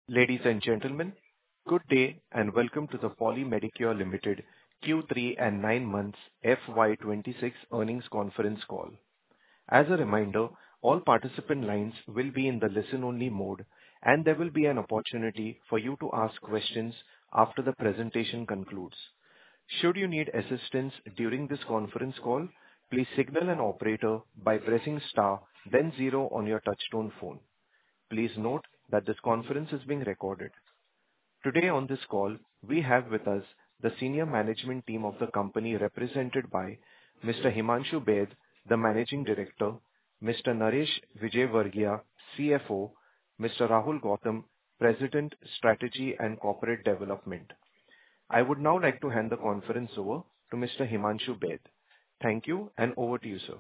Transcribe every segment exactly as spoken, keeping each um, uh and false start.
Ladies and gentlemen, good day and welcome to the Poly Medicure Limited Q three and nine months F Y twenty-six earnings conference call. As a reminder, all participant lines will be in the listen-only mode, and there will be an opportunity for you to ask questions after the presentation concludes. Should you need assistance during this conference call, please signal an operator by pressing star, then zero on your touch-tone phone. Please note that this conference is being recorded. Today on this call, we have with us the senior management team of the company represented by Mister Himanshu Baid, the Managing Director, Mister Naresh Vijayvargiya, C F O, Mister Rahul Gautam, President, Strategy and Corporate Development. I would now like to hand the conference over to Mister Himanshu Baid. Thank you, and over to you, sir.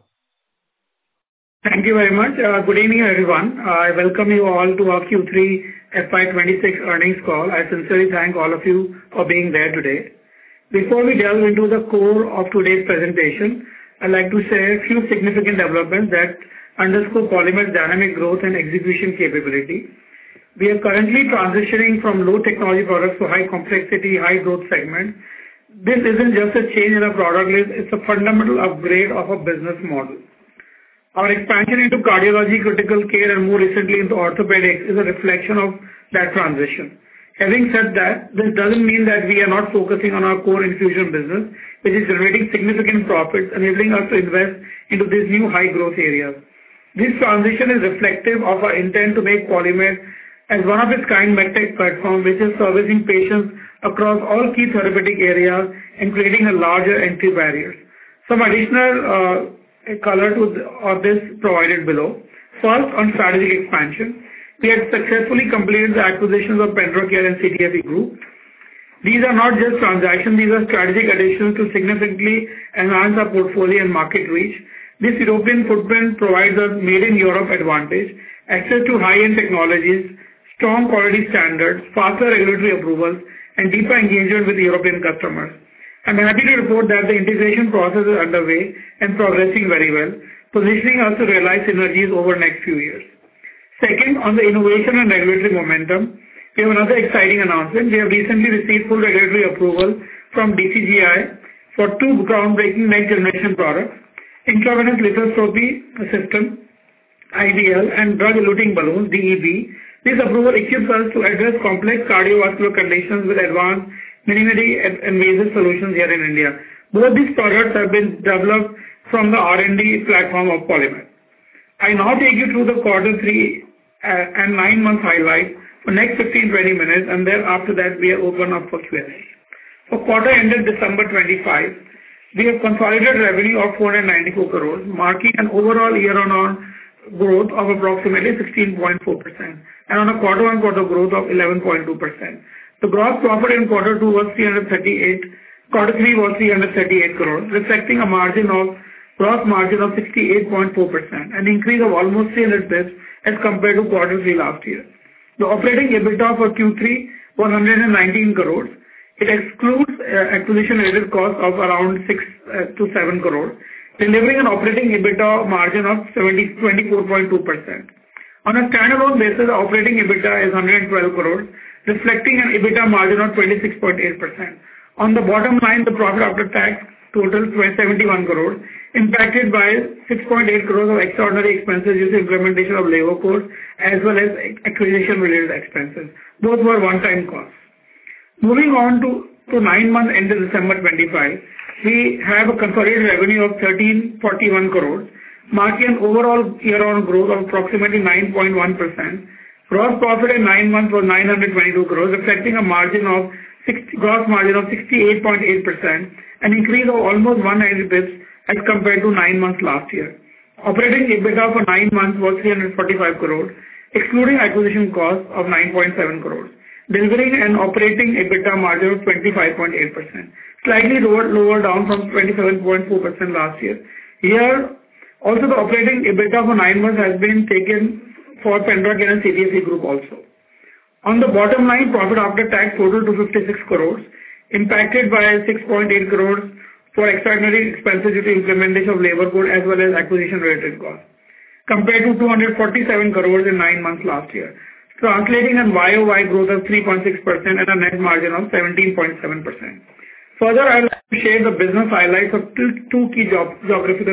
Thank you very much. Uh, good evening, everyone. Uh, I welcome you all to our Q three F Y twenty-six earnings call. I sincerely thank all of you for being there today. Before we delve into the core of today's presentation, I'd like to share a few significant developments that underscore Polymed's dynamic growth and execution capability. We are currently transitioning from low technology products to high complexity, high growth segment. This isn't just a change in our product list, it's a fundamental upgrade of our business model. Our expansion into cardiology, critical care, and more recently into orthopedics is a reflection of that transition. Having said that, this doesn't mean that we are not focusing on our core infusion business, which is generating significant profits, enabling us to invest into these new high growth areas. This transition is reflective of our intent to make Polymed as one of its kind medtech platform, which is servicing patients across all key therapeutic areas and creating a larger entry barriers. Some additional uh, color to of this provided below. First, on strategic expansion, we had successfully completed the acquisitions of PendraCare and C T F E Group. These are not just transactions, these are strategic additions to significantly enhance our portfolio and market reach. This European footprint provides us made in Europe advantage, access to high-end technologies, strong quality standards, faster regulatory approvals, and deeper engagement with European customers. I'm happy to report that the integration process is underway and progressing very well, positioning us to realize synergies over the next few years. Second, on the innovation and regulatory momentum, we have another exciting announcement. We have recently received full regulatory approval from D C G I for two groundbreaking next generation products, intravenous lithotripsy system, I V L, and drug-eluting balloons, D E B. This approval equips us to address complex cardiovascular conditions with advanced minimally invasive solutions here in India. Both these products have been developed from the R and D platform of Polymed. I now take you through the quarter three uh, and nine month highlights for next fifteen to twenty minutes, and then after that we are open up for Q and A. For quarter ended December twenty-fifth, we have consolidated revenue of four hundred ninety-four crores, marking an overall year-on-year growth of approximately sixteen point four percent and on a quarter-on-quarter growth of eleven point two percent. The gross profit in quarter two was three hundred thirty-eight, quarter three was three hundred thirty-eight crores, reflecting a margin of gross margin of sixty-eight point four percent, an increase of almost three hundred basis points as compared to quarter three last year. The operating EBITDA for Q three was one hundred nineteen crores. It excludes uh, acquisition-related costs of around six to seven crores, delivering an operating EBITDA margin of twenty-four point two percent. On a standalone basis, the operating EBITDA is one hundred twelve crores, reflecting an EBITDA margin of twenty-six point eight percent. On the bottom line, the profit after tax totaled seventy-one crores, impacted by six point eight crores of extraordinary expenses due to implementation of labor codes as well as acquisition-related expenses. Both were one-time costs. Moving on to, to nine months ended December twenty-fifth, we have a consolidated revenue of thirteen forty-one crores, marking an overall year-on growth of approximately nine point one percent. Gross profit in nine months was nine hundred twenty-two crores, reflecting a margin of sixty, gross margin of sixty-eight point eight percent, an increase of almost one hundred basis points as compared to nine months last year. Operating EBITDA for nine months was three hundred forty-five crores, excluding acquisition costs of nine point seven crores, delivering an operating EBITDA margin of twenty-five point eight percent, slightly lower, lower down from twenty-seven point four percent last year. Here, also the operating EBITDA for nine months has been taken for PendraCare and C T F E Group also. On the bottom line, profit after tax totaled to fifty-six crores, impacted by six point eight crores for extraordinary expenses due to implementation of labor code as well as acquisition related costs, compared to two hundred forty-seven crores in nine months last year. translating a Y O Y growth of three point six percent and a net margin of seventeen point seven percent. Further, I'd like to share the business highlights of two, two key geog- geographical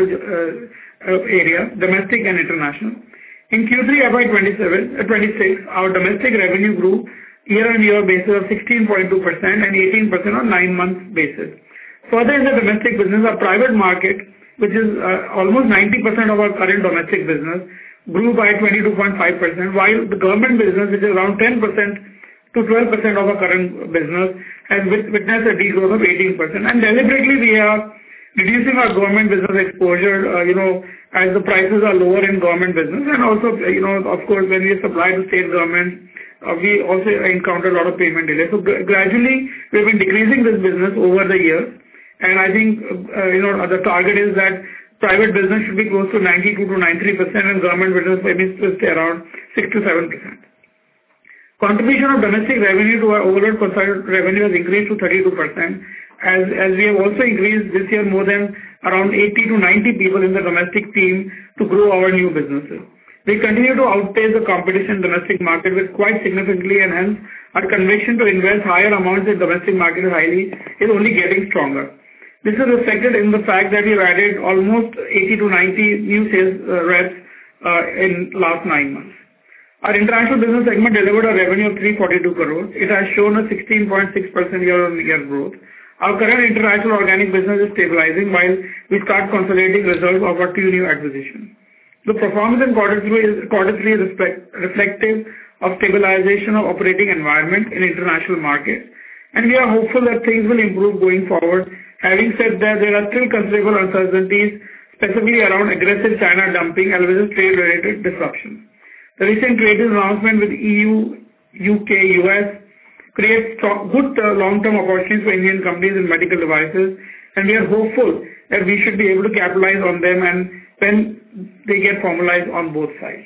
uh, uh, areas, domestic and international. In Q three F Y twenty-seven, uh, twenty-six, our domestic revenue grew year-on-year basis of sixteen point two percent and eighteen percent on nine-month basis. Further, in the domestic business, our private market, which is uh, almost ninety percent of our current domestic business, grew by twenty-two point five percent, while the government business, which is around ten percent to twelve percent of our current business, has wit- witnessed a degrowth of eighteen percent. And deliberately, we are reducing our government business exposure, uh, you know, as the prices are lower in government business. And also, you know, of course, when we supply to state governments, uh, we also encounter a lot of payment delays. So gra- gradually, we've been decreasing this business over the years. And I think, uh, you know, the target is that private business should be close to ninety-two to ninety-three percent and government business maybe to stay around six to seven percent. Contribution of domestic revenue to our overall consolidated revenue has increased to thirty-two percent, as as we have also increased this year more than around eighty to ninety people in the domestic team to grow our new businesses. We continue to outpace the competition in domestic market with quite significantly, and hence our conviction to invest higher amounts in domestic market is highly is only getting stronger. This is reflected in the fact that we've added almost eighty to ninety new sales uh, reps uh, in last nine months. Our international business segment delivered a revenue of three hundred forty-two crores. It has shown a sixteen point six percent year-on-year growth. Our current international organic business is stabilizing while we start consolidating results of our two new acquisitions. The performance in quarter three is, quarter three is reflect, reflective of stabilization of operating environment in international markets, and we are hopeful that things will improve going forward. Having said that, there are still considerable uncertainties, specifically around aggressive China dumping as well as trade-related disruptions. The recent trade announcement with E U, U K, U S creates strong, good uh, long-term opportunities for Indian companies in medical devices, and we are hopeful that we should be able to capitalize on them and when they get formalized on both sides.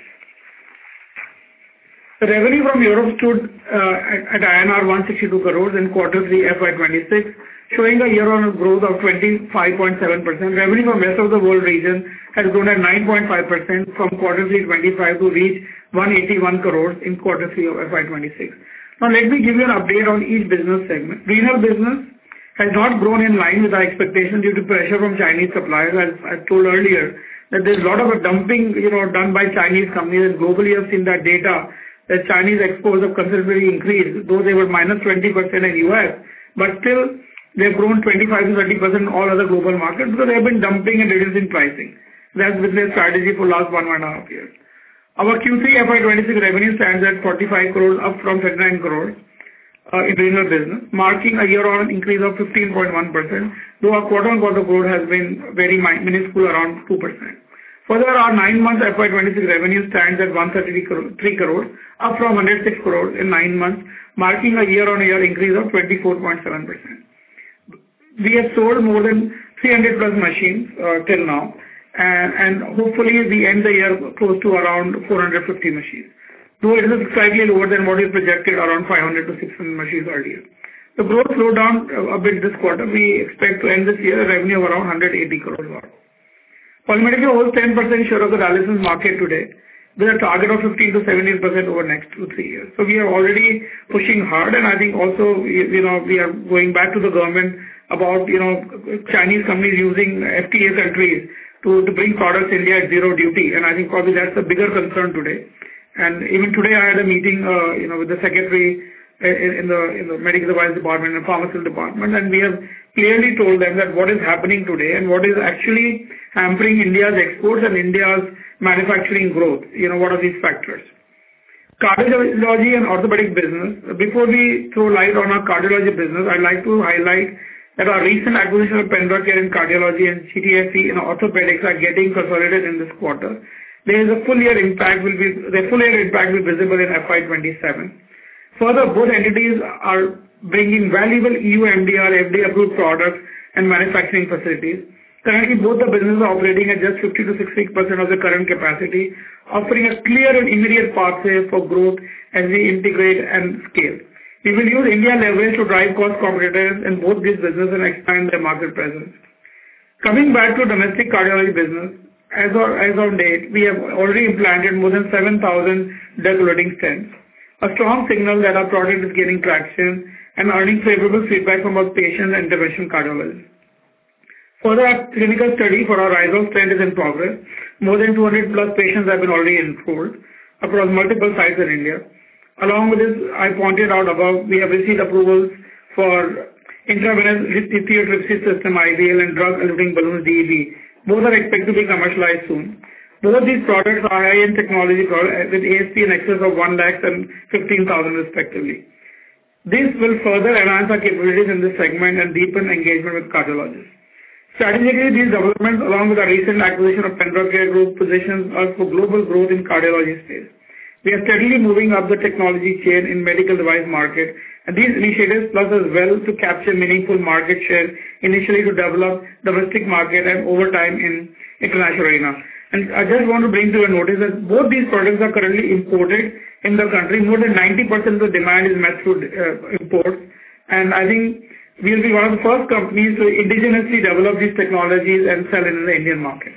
The revenue from Europe stood uh, at, at I N R one hundred sixty-two crores in quarter three F Y twenty-six, showing a year-on-year growth of twenty-five point seven percent. Revenue from rest of the world region has grown at nine point five percent from quarter three twenty-five to reach one hundred eighty-one crores in quarter three of F Y twenty-six. Now let me give you an update on each business segment. Renal business has not grown in line with our expectations due to pressure from Chinese suppliers. As I told earlier, that there's a lot of a dumping, you know, done by Chinese companies, and globally I've seen that data that Chinese exports have considerably increased, though they were minus twenty percent in U S, but still they've grown twenty-five to thirty percent in all other global markets because they have been dumping and reducing pricing. That's been their strategy for last one and a half years. Our Q three F Y twenty-six revenue stands at forty-five crores, up from thirty-nine crores uh, in renal business, marking a year-on increase of fifteen point one percent, though our quarter-on-quarter growth has been very minuscule, around two percent. Further, our nine-month F Y twenty-six revenue stands at one hundred thirty-three crores, up from one hundred six crores in nine months, marking a year-on-year increase of twenty-four point seven percent. We have sold more than three hundred plus machines uh, till now, and, and hopefully we end the year close to around four hundred fifty machines. Though it is slightly lower than what is projected, around five hundred to six hundred machines earlier. The growth slowed down a bit this quarter. We expect to end this year a revenue of around one hundred eighty crores. Polymedica holds ten percent share of the dialysis market today, with a target of fifteen to seventeen percent over the next two, three years. So we are already pushing hard, and I think also, you know, we are going back to the government about, you know, Chinese companies using F T A countries to, to bring products to India at zero duty, and I think probably that's a bigger concern today. And even today I had a meeting, uh, you know, with the secretary in, in the in the medical device department and pharmaceutical department, and we have clearly told them that what is happening today and what is actually hampering India's exports and India's manufacturing growth. You know, what are these factors? Cardiology and orthopedic business. Before we throw light on our cardiology business, I'd like to highlight that our recent acquisition of PendraCare in cardiology and C T S C in orthopedics are getting consolidated in this quarter. There is a full year impact will be the full year impact will be visible in F Y twenty-seven. Further, both entities are bringing valuable E U M D R, F D A approved products and manufacturing facilities. Currently, both the businesses are operating at just fifty to sixty percent of the current capacity, offering a clear and immediate pathway for growth as we integrate and scale. We will use India leverage to drive cost competitiveness in both these businesses and expand their market presence. Coming back to domestic cardiology business, as of, as of date, we have already implanted more than seven thousand drug-eluting stents. a strong signal that our product is gaining traction and earning favorable feedback from both patients and interventional cardiologists. Further, our clinical study for our RISE trend is in progress. More than two hundred plus patients have been already enrolled across multiple sites in India. Along with this, I pointed out above, we have received approvals for intravenous lithotripsy system I V L and drug-eluting balloons D E B. Both are expected to be commercialized soon. Both these products are high-end technology products with A S P in excess of one lakh and fifteen thousand respectively. This will further enhance our capabilities in this segment and deepen engagement with cardiologists. Strategically, these developments, along with our recent acquisition of PendraCare Group, positions us for global growth in cardiology space. We are steadily moving up the technology chain in medical device market, and these initiatives plus as well to capture meaningful market share, initially to develop domestic market and over time in international arena. And I just want to bring to your notice that both these products are currently imported in the country. More than ninety percent of the demand is met through uh, imports. And I think we'll be one of the first companies to indigenously develop these technologies and sell in the Indian market.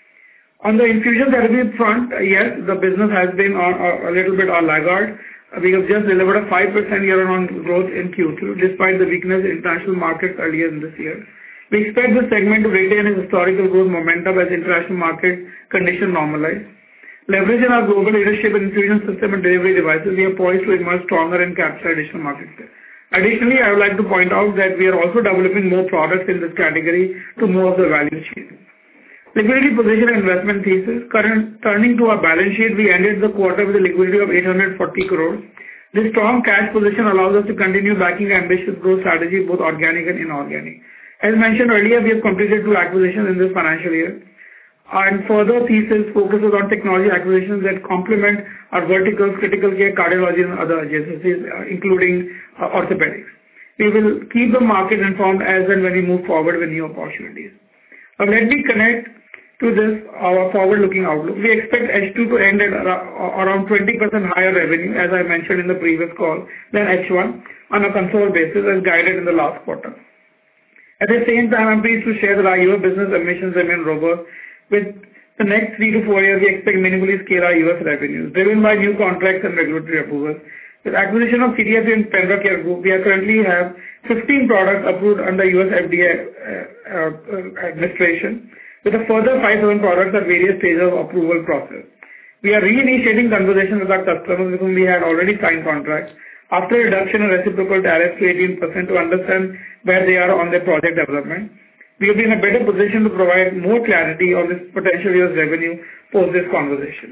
On the infusion therapy front, uh, yes, the business has been uh, a little bit on laggard. Uh, we have just delivered a five percent year-on-year growth in Q two, despite the weakness in international markets earlier in this year. We expect this segment to retain its historical growth momentum as international market conditions normalize. Leveraging our global leadership in infusion system and delivery devices, we are poised to emerge stronger and capture additional market share. Additionally, I would like to point out that we are also developing more products in this category to move up the value chain. Liquidity position and investment thesis. Current, turning to our balance sheet, we ended the quarter with a liquidity of eight hundred forty crores. This strong cash position allows us to continue backing ambitious growth strategy, both organic and inorganic. As mentioned earlier, we have completed two acquisitions in this financial year. And further thesis focuses on technology acquisitions that complement our verticals, critical care, cardiology, and other adjacencies, uh, including uh, orthopedics. We will keep the market informed as and when we move forward with new opportunities. Now, let me connect to this, our forward-looking outlook. We expect H two to end at around twenty percent higher revenue, as I mentioned in the previous call, than H one on a consolidated basis as guided in the last quarter. At the same time, I'm pleased to share that our U S business ambitions remain robust. With the next three to four years, we expect meaningfully scale our U S revenues, driven by new contracts and regulatory approvals. With acquisition of C D F and PendraCare Group, we currently have fifteen products approved under U S F D A uh, uh, administration, with a further five thousand products at various stages of approval process. We are reinitiating conversations with our customers with whom we had already signed contracts after reduction in reciprocal tariffs to eighteen percent to understand where they are on their project development. We will be in a better position to provide more clarity on this potential year's revenue post this conversation.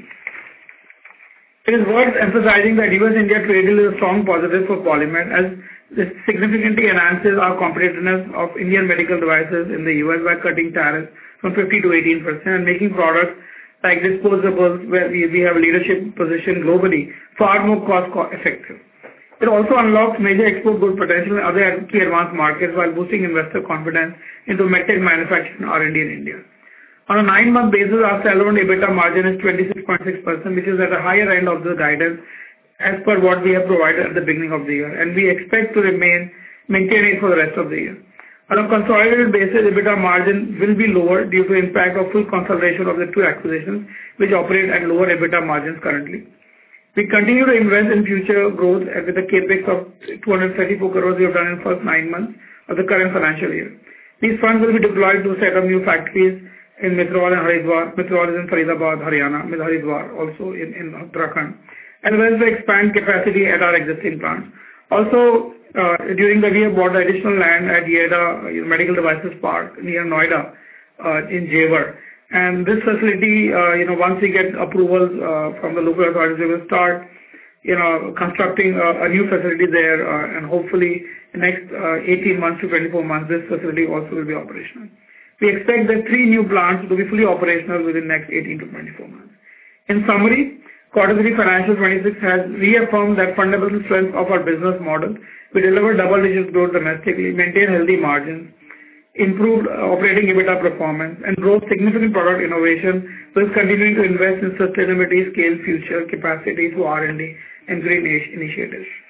It is worth emphasizing that U S India trade deal is a strong positive for Polymed, as this significantly enhances our competitiveness of Indian medical devices in the U S by cutting tariffs from fifty to eighteen percent and making products like disposables, where we, we have a leadership position globally, far more cost effective. It also unlocks major export good potential in other key advanced markets while boosting investor confidence into medtech manufacturing and R and D in India. On a nine-month basis, our standalone EBITDA margin is twenty-six point six percent, which is at the higher end of the guidance as per what we have provided at the beginning of the year, and we expect to remain maintain it for the rest of the year. On a consolidated basis, EBITDA margin will be lower due to impact of full consolidation of the two acquisitions, which operate at lower EBITDA margins currently. We continue to invest in future growth with a capex of two hundred thirty-four crores we have done in the first nine months of the current financial year. These funds will be deployed to set up new factories in Mitraul and Haridwar. Mitraul is in Faridabad, Haryana, with Haridwar also in, in Uttarakhand, as well as to expand capacity at our existing plants. Also, uh, during the year, bought additional land at Yeda Medical Devices Park near Noida uh, in Jewar. And this facility, uh, you know, once we get approvals uh, from the local authorities, we will start, you know, constructing a, a new facility there, uh, and hopefully in the next uh, eighteen months to twenty-four months, this facility also will be operational. We expect the three new plants to be fully operational within the next eighteen to twenty-four months. In summary, quarter three financial twenty-six has reaffirmed that fundamental strength of our business model. We deliver double-digit growth domestically, maintain healthy margins, improved operating EBITDA performance, and drove significant product innovation, while continuing to invest in sustainability, scale future capacity through R and D and green initiatives.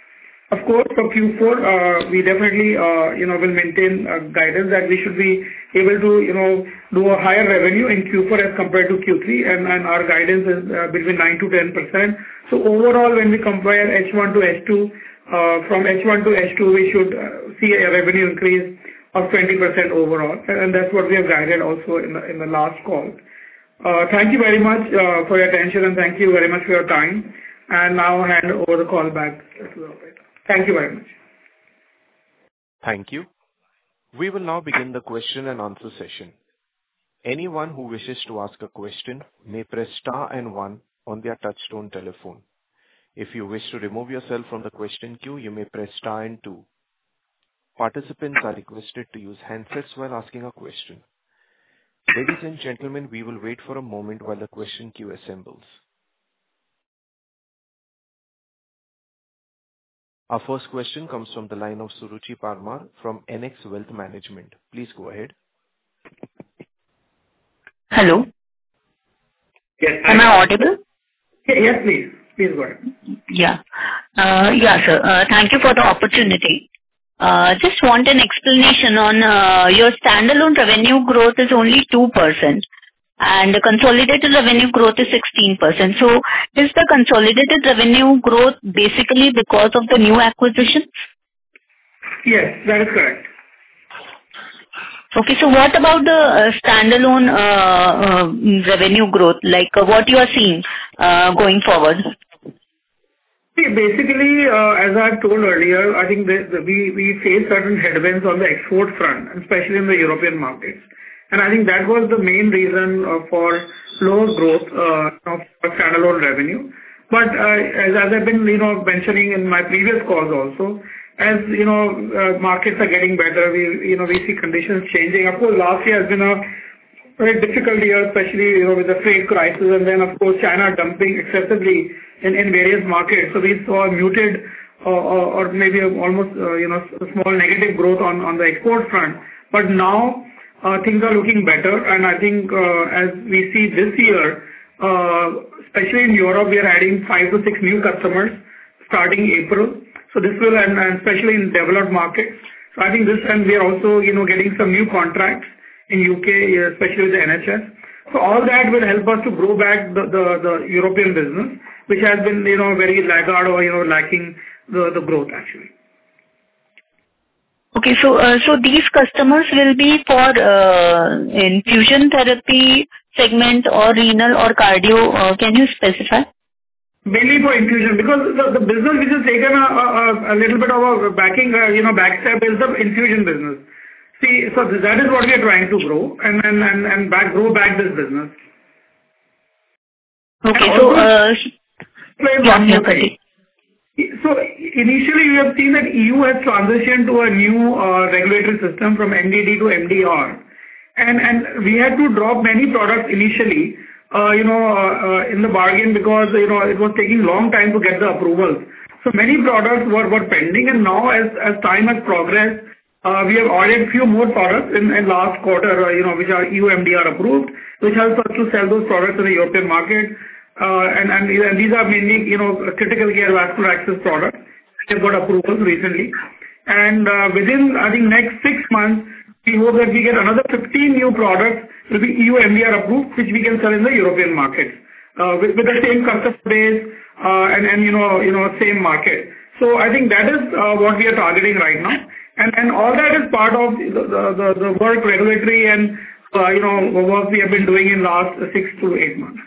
Of course, for Q four, uh, we definitely, uh, you know, will maintain uh, guidance that we should be able to, you know, do a higher revenue in Q four as compared to Q three, and, and our guidance is uh, between nine to ten percent. So overall, when we compare H one to H two, uh, from H one to H two, we should uh, see a revenue increase of twenty percent overall, and that's what we have guided also in the, in the last call. Uh, thank you very much uh, for your attention, and thank you very much for your time. And now I hand over the call back to the operator. Thank you very much. Thank you. We will now begin the question and answer session. Anyone who wishes to ask a question may press star and one on their touchtone telephone. If you wish to remove yourself from the question queue, you may press star and two. Participants are requested to use handsets while asking a question. Ladies and gentlemen, we will wait for a moment while the question queue assembles. Our first question comes from the line of Suruchi Parmar from N X Wealth Management. Please go ahead. Hello. Yes. Am I audible? Yes, please. Please go ahead. Yeah. Uh, yeah, sir. Uh, thank you for the opportunity. Uh, just want an explanation on uh, your standalone revenue growth is only two percent and the consolidated revenue growth is sixteen percent. So is the consolidated revenue growth basically because of the new acquisition? Yes, that is correct. Okay, so what about the uh, standalone uh, uh, revenue growth, like uh, what you are seeing uh, going forward? See, basically, uh, as I told earlier, I think that that we we face certain headwinds on the export front, especially in the European markets. And I think that was the main reason uh, for lower growth uh, of standalone revenue. But uh, as as I've been, you know, mentioning in my previous calls also, as you know, uh, markets are getting better, we, you know, we see conditions changing. Of course, last year has been a very difficult year, especially, you know, with the freight crisis, and then, of course, China dumping excessively in in various markets. So we saw a muted uh, or or maybe a almost, uh, you know, a small negative growth on on the export front. But now, uh, things are looking better, and I think, uh, as we see this year, uh, especially in Europe, we are adding five to six new customers starting April. So this will, and, and especially in developed markets. So I think this, and we are also, you know, getting some new contracts in U K, especially with the N H S. So all that will help us to grow back the, the, the European business, which has been, you know, very laggard or, you know, lacking the, the growth actually. Okay, so uh, so these customers will be for uh, infusion therapy segment or renal or cardio. Uh, can you specify? Mainly for infusion, because the, the business which has taken a, a, a little bit of a backing, uh, you know, backstep is the infusion business. See, so that is what we are trying to grow and and and, and back grow back this business. Okay, so uh, yeah, yeah, so initially we have seen that E U has transitioned to a new uh, regulatory system from M D D to M D R, and and we had to drop many products initially. Uh, you know, uh, uh, in the bargain because, you know, it was taking long time to get the approvals. So many products were, were pending, and now as, as time has progressed, uh, we have added few more products in, in last quarter, uh, you know, which are E U M D R approved, which helps us to sell those products in the European market. Uh, and, and, and these are mainly, you know, critical care vascular access products. They've got approvals recently. And uh, within, I think, next six months, we hope that we get another fifteen new products will be E U M D R approved, which we can sell in the European market, uh, with, with the same customer base, uh, and, and, you know, you know, same market. So I think that is uh, what we are targeting right now. And, and all that is part of the, the, the work regulatory and, uh, you know, work we have been doing in last six to eight months.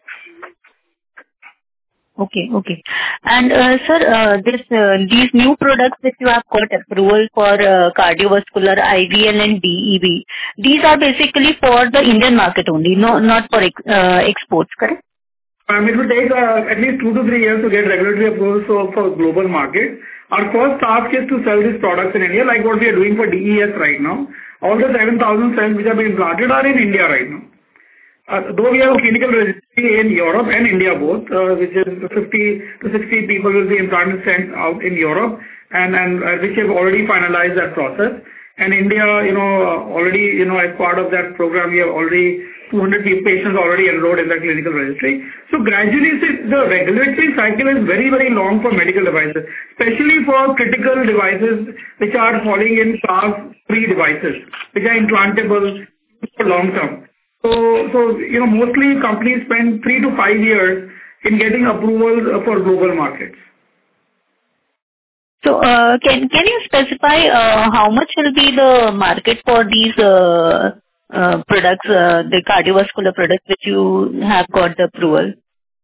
Okay, okay. And uh, sir, uh, this uh, these new products that you have got approval for uh, cardiovascular, I V L and D E B, these are basically for the Indian market only, no, not for ex uh, exports, correct? Um, it will take uh, at least two to three years to get regulatory approvals for, for global market. Our first task is to sell these products in India, like what we are doing for D E S right now. All the seven thousand cells which have been implanted are in India right now. Uh, though we have a clinical registry in Europe and India both, uh, which is fifty to sixty people will be implanted sent out in Europe, and, and uh, which have already finalized that process. And India, you know, already, you know, as part of that program, we have already two hundred patients already enrolled in the clinical registry. So gradually, see, the regulatory cycle is very, very long for medical devices, especially for critical devices which are falling in class three devices, which are implantable for long term. So, so you know, mostly companies spend three to five years in getting approvals for global markets. So, uh, can can you specify uh, how much will be the market for these uh, uh, products, uh, the cardiovascular products which you have got the approval?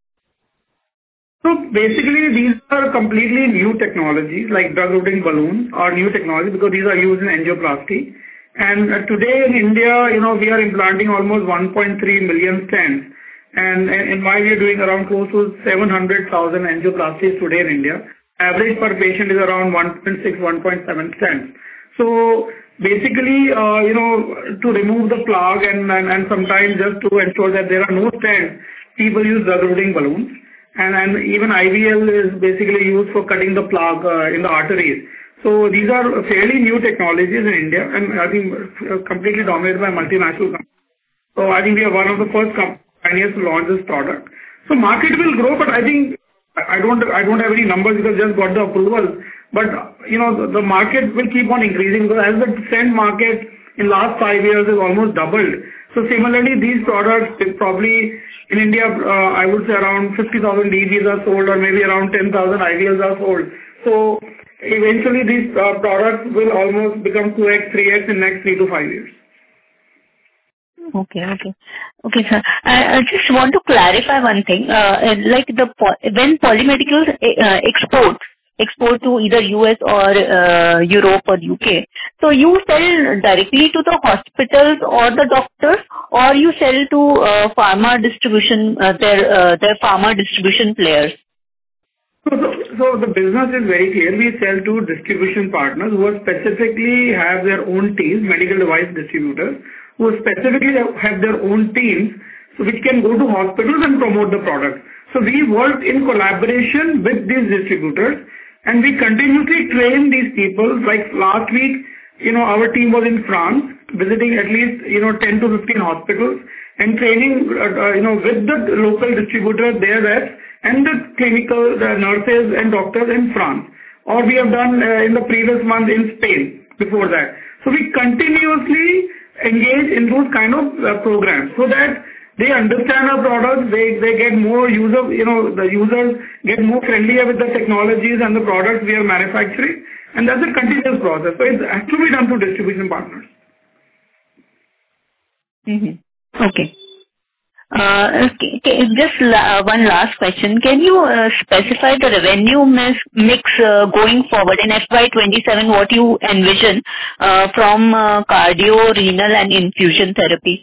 So basically, these are completely new technologies, like drug-eluting balloons are new technology because these are used in angioplasty. And uh, today in India, you know, we are implanting almost one point three million stents. And uh, in my view, doing around close to seven hundred thousand angioplasties today in India. Average per patient is around one point six, one point seven stents. So basically, uh, you know, to remove the plaque and, and, and sometimes just to ensure that there are no stents, people use drug-eluting balloons. And, and even I V L is basically used for cutting the plaque uh, in the arteries. So these are fairly new technologies in India, and I think uh, completely dominated by multinational companies. So I think we are one of the first companies to launch this product. So market will grow, but I think I don't I don't have any numbers because just got the approval. But you know the, the market will keep on increasing because as the stent market in last five years has almost doubled. So similarly, these products probably in India, uh, I would say around fifty thousand D Bs are sold, or maybe around ten thousand I V Ls are sold. So eventually, these uh, products will almost become two X, three X in next three to five years. Okay, okay. Okay, sir. I, I just want to clarify one thing. Uh, like the when Polymedicals uh, export export to either U S or uh, Europe or U K, so you sell directly to the hospitals or the doctors, or you sell to uh, pharma distribution, uh, their uh, their pharma distribution players. So, so, so the business is very clear. We sell to distribution partners who are specifically have their own teams, medical device distributors, who specifically have their own teams, so which can go to hospitals and promote the product. So we work in collaboration with these distributors, and we continuously train these people. Like last week, you know, our team was in France, visiting at least, you know, ten to fifteen hospitals and training, uh, you know, with the local distributor, their reps, and the clinical the nurses and doctors in France. Or we have done uh, in the previous month in Spain before that. So we continuously engage in those kind of uh, programs so that they understand our products, they, they get more user, you know, the users get more familiar with the technologies and the products we are manufacturing. And that's a continuous process. So it has to be done through distribution partners. Mm-hmm. Okay. Uh, okay, okay. Just la- one last question. Can you uh, specify the revenue mix, mix uh, going forward in F Y twenty-seven, what you envision uh, from uh, cardio, renal and infusion therapy?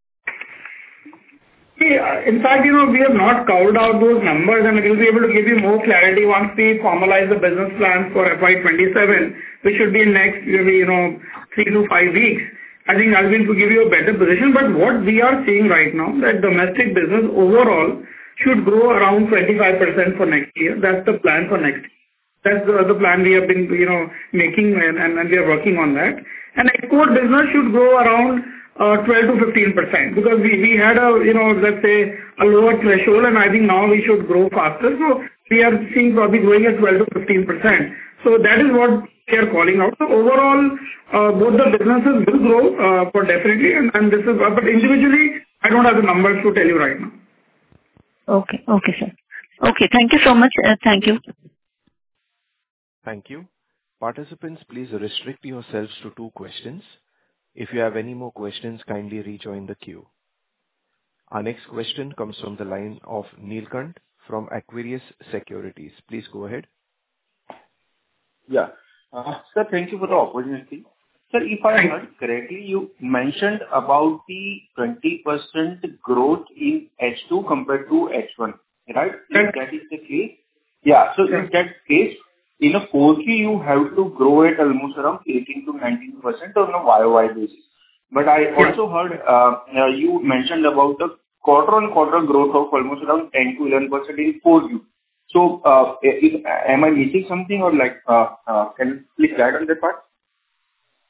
See, uh, in fact, you know, we have not called out those numbers, and we'll be able to give you more clarity once we formalize the business plan for F Y twenty-seven, which should be in next, maybe, you know, three to five weeks. I think I'll be able to give you a better position. But what we are seeing right now, that domestic business overall should grow around twenty-five percent for next year. That's the plan for next year. That's the, the plan we have been, you know, making, and, and, and we are working on that. And export business should grow around uh, twelve to fifteen percent because we, we had a, you know, let's say a lower threshold, and I think now we should grow faster. So we are seeing probably growing at twelve to fifteen percent. So that is what we are calling out. So overall, uh, both the businesses will grow uh, for definitely, and, and this is, uh, but individually, I don't have the numbers to tell you right now. Okay, okay, sir. Okay, thank you so much. Uh, thank you. Thank you. Participants, please restrict yourselves to two questions. If you have any more questions, kindly rejoin the queue. Our next question comes from the line of Neelkant from Aquarius Securities. Please go ahead. Yeah. Uh, sir, thank you for the opportunity. Sir, if I heard correctly, you mentioned about the twenty percent growth in H two compared to H one, right? If that is the case. Yeah. So in that case, in a four Q, you have to grow at almost around eighteen to nineteen percent on a Y O Y basis. But I also heard uh, uh, you mentioned about the quarter-on-quarter growth of almost around ten to eleven percent in four Q. So, uh, is, am I missing something, or like, uh, uh, can you please guide on that part?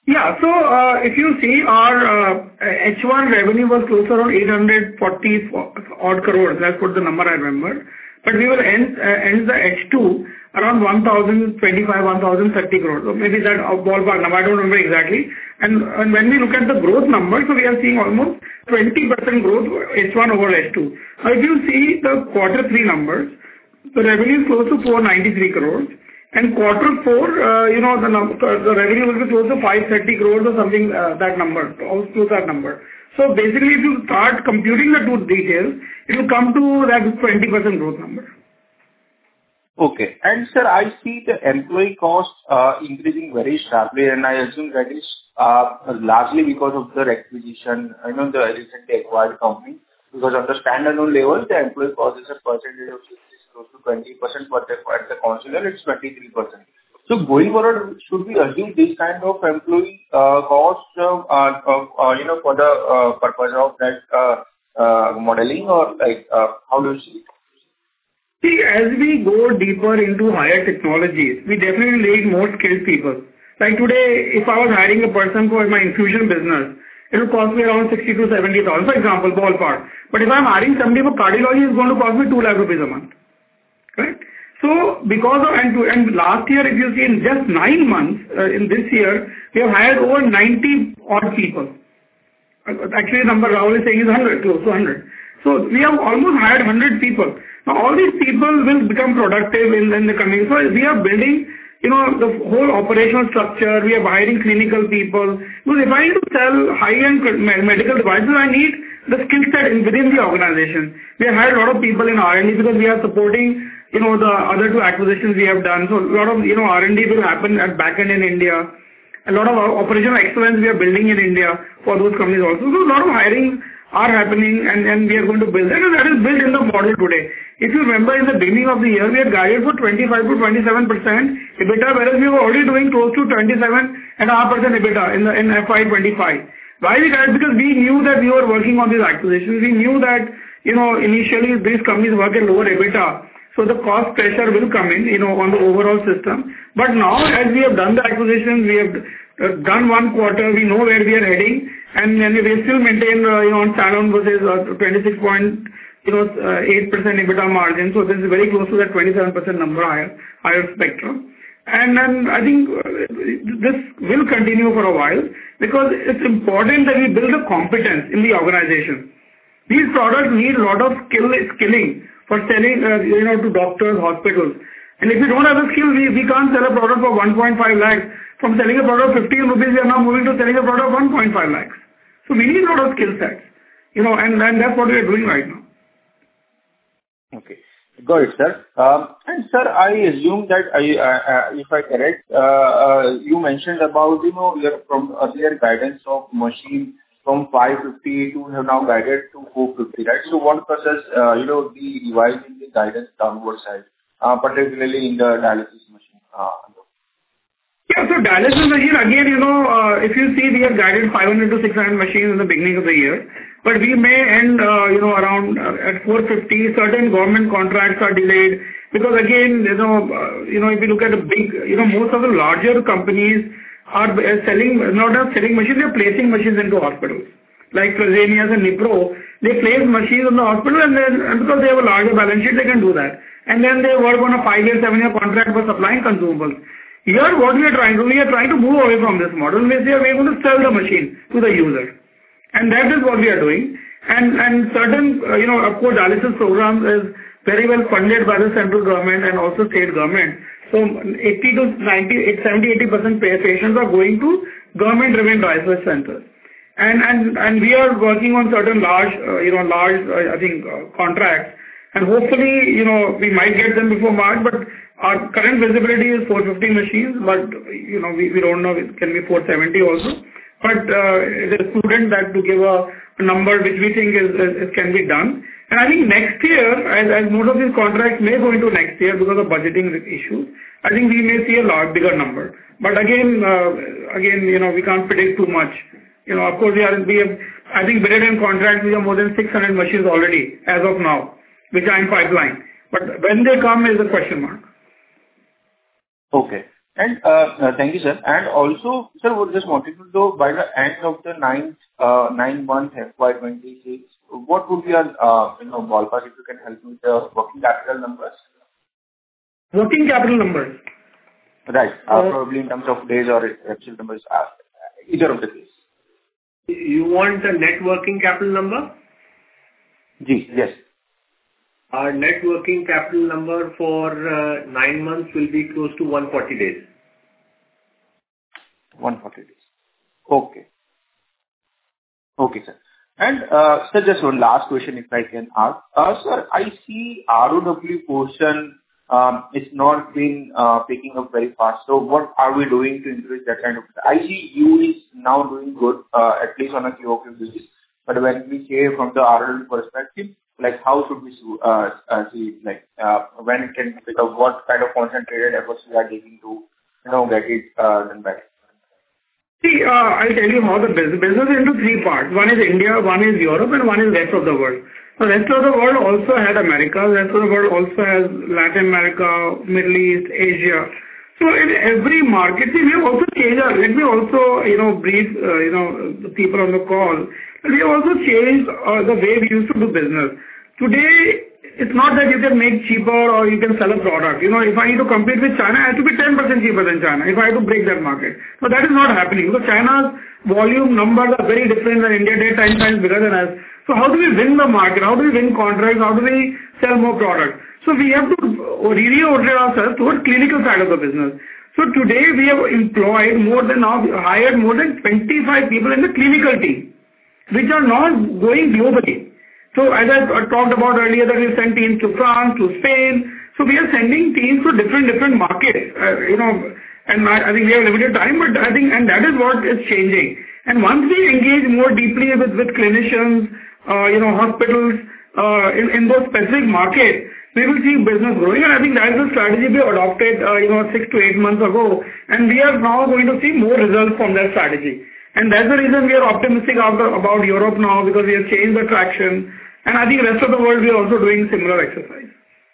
Yeah. So, uh, if you see our uh, H one revenue was close around eight hundred forty odd crores. That's what the number I remember. But we will end uh, end the H two around one thousand twenty-five, one thousand thirty crores. So maybe that uh, ballpark number, I don't remember exactly. And and when we look at the growth numbers, so we are seeing almost twenty percent growth H one over H two. Now, if you see the quarter three numbers, the revenue is close to four ninety-three crores. And quarter four, uh, you know, the num- the revenue will be close to five thirty crores or something, uh, that number, close to that number. So basically, if you start computing the two details, it will come to that twenty percent growth number. Okay. And sir, I see the employee cost uh, increasing very sharply, and I assume that is uh, largely because of the acquisition, you know, the recently acquired company. Because on the standalone level, the employee cost is a percentage of close to twenty percent, but at the consolidated, it's twenty-three percent. So going forward, should we assume this kind of employee uh, cost, uh, uh, uh, you know, for the uh, purpose of that uh, uh, modeling, or like, uh, how do you see it? See, as we go deeper into higher technologies, we definitely need more skilled people. Like today, if I was hiring a person for my infusion business, it will cost me around sixty to seventy thousand, for example, ballpark. But if I'm hiring somebody for cardiology, it's going to cost me two lakh rupees a month. Right? So because of, and, to, and last year, if you see in just nine months, uh, in this year, we have hired over ninety odd people. Actually, the number Rahul is saying is one hundred, close to one hundred. So we have almost hired one hundred people. Now all these people will become productive in, in the coming. So we are building, you know, the whole operational structure. We are hiring clinical people. Because if I need to sell high-end medical devices, I need the skill set in, within the organization. We have hired a lot of people in R and D because we are supporting, you know, the other two acquisitions we have done. So a lot of, you know, R and D will happen at back end in India. A lot of operational excellence we are building in India for those companies also. So a lot of hiring are happening, and, and we are going to build that, and that is built in the model today. If you remember, in the beginning of the year, we had guided for twenty-five to twenty-seven percent EBITDA, whereas we were already doing close to twenty-seven point five percent EBITDA in the in F Y twenty-five. Why we guided? Because we knew that we were working on these acquisitions. We knew that, you know, initially these companies work at lower EBITDA, so the cost pressure will come in, you know, on the overall system. But now, as we have done the acquisitions, we have uh, done one quarter, we know where we are heading, and then we still maintain, uh, you know, on standalone versus uh, twenty-six point eight percent EBITDA margin. So this is very close to that twenty-seven percent number, higher, higher spectrum. And then I think uh, this will continue for a while, because it's important that we build a competence in the organization. These products need a lot of skill, skilling for selling, uh, you know, to doctors, hospitals. And if we don't have the skill, we, we can't sell a product for one point five lakhs. From selling a product of fifteen rupees, we are now moving to selling a product of one point five lakhs. So we need a lot of skill sets, you know, and, and that's what we are doing right now. Okay. Got it, sir. Um, And sir, I assume that I, uh, uh, if I correct, uh, uh, you mentioned about, you know, your from earlier guidance of machine from five fifty to have now guided to four fifty, right? So what process, uh, you know, the revising the guidance downward side, uh, particularly in the dialysis machine? Uh, Yeah, so dialysis machine, again, you know, uh, if you see, we have guided five hundred to six hundred machines in the beginning of the year, but we may end, uh, you know, around uh, at four fifty. Certain government contracts are delayed because, again, you know, uh, you know, if you look at the big, you know, most of the larger companies are uh, selling, not just selling machines, they're placing machines into hospitals. Like Fresenius and Nipro, they place machines in the hospital, and then, and because they have a larger balance sheet, they can do that. And then they work on a five-year, seven-year contract for supplying consumables. Here, what we are trying to, we are trying to move away from this model. We are going to sell the machine to the user. And that is what we are doing. And, and certain, uh, you know, of course, dialysis programs is very well funded by the central government and also state government. So eighty to ninety, seventy, eighty percent patients are going to government-driven dialysis centers. And, and, and we are working on certain large, uh, you know, large, uh, I think, uh, contracts. And hopefully, you know, we might get them before March, but our current visibility is four fifty machines, but, you know, we, we don't know, it can be four seventy also. But uh, it is prudent that to give a, a number which we think is, is, is can be done. And I think next year, as, as most of these contracts may go into next year because of budgeting issues, I think we may see a lot bigger number. But again, uh, again, you know, we can't predict too much. You know, of course, we are, we have, I think, bid in contracts, we have more than six hundred machines already as of now, which are in pipeline. But when they come is a question mark. Okay. And uh, uh, thank you, sir. And also, sir, we just wanted to know by the end of the ninth uh, nine month F Y twenty-six, what would be your uh, you know ballpark if you can help me with the working capital numbers? Working capital numbers. Right. Uh, probably in terms of days or actual numbers, uh, either of the case. You want the net working capital number? Ji, yes. Our net working capital number for uh, nine months will be close to one hundred forty days. one hundred forty days. Okay. Okay, sir. And, uh, sir, just one last question, if I can ask. Uh, Sir, I see R O W portion um, is not been uh, picking up very fast. So what are we doing to increase that kind of... I see U is now doing good, uh, at least on a Q O Q basis. But when we say from the R O W perspective, like, how should we uh, uh, see, like, uh, when it can pick up, what kind of concentrated efforts we are taking to, you know, get it uh, done better? See, uh, I'll tell you how the business, business is into three parts. One is India, one is Europe, and one is rest of the world. The rest of the world also had America, the rest of the world also has Latin America, Middle East, Asia. So in every market, see, we have also changed our, let me also, you know, brief, uh, you know, the people on the call. We have also changed uh, the way we used to do business. Today, it's not that you can make cheaper or you can sell a product. You know, if I need to compete with China, I have to be ten percent cheaper than China if I have to break that market. So that is not happening because China's volume numbers are very different than India, they're ten times bigger than us. So how do we win the market? How do we win contracts? How do we sell more products? So we have to reorient ourselves towards clinical side of the business. So today we have employed more than now, hired more than twenty-five people in the clinical team, which are now going globally. So as I talked about earlier, that we sent teams to France, to Spain. So we are sending teams to different, different markets, uh, you know, and I, I think we have limited time, but I think, and that is what is changing. And once we engage more deeply with, with clinicians, uh, you know, hospitals, uh, in, in those specific markets, we will see business growing. And I think that is the strategy we adopted, uh, you know, six to eight months ago. And we are now going to see more results from that strategy. And that's the reason we are optimistic after, about Europe now, because we have changed the traction. And I think the rest of the world, we are also doing similar exercise.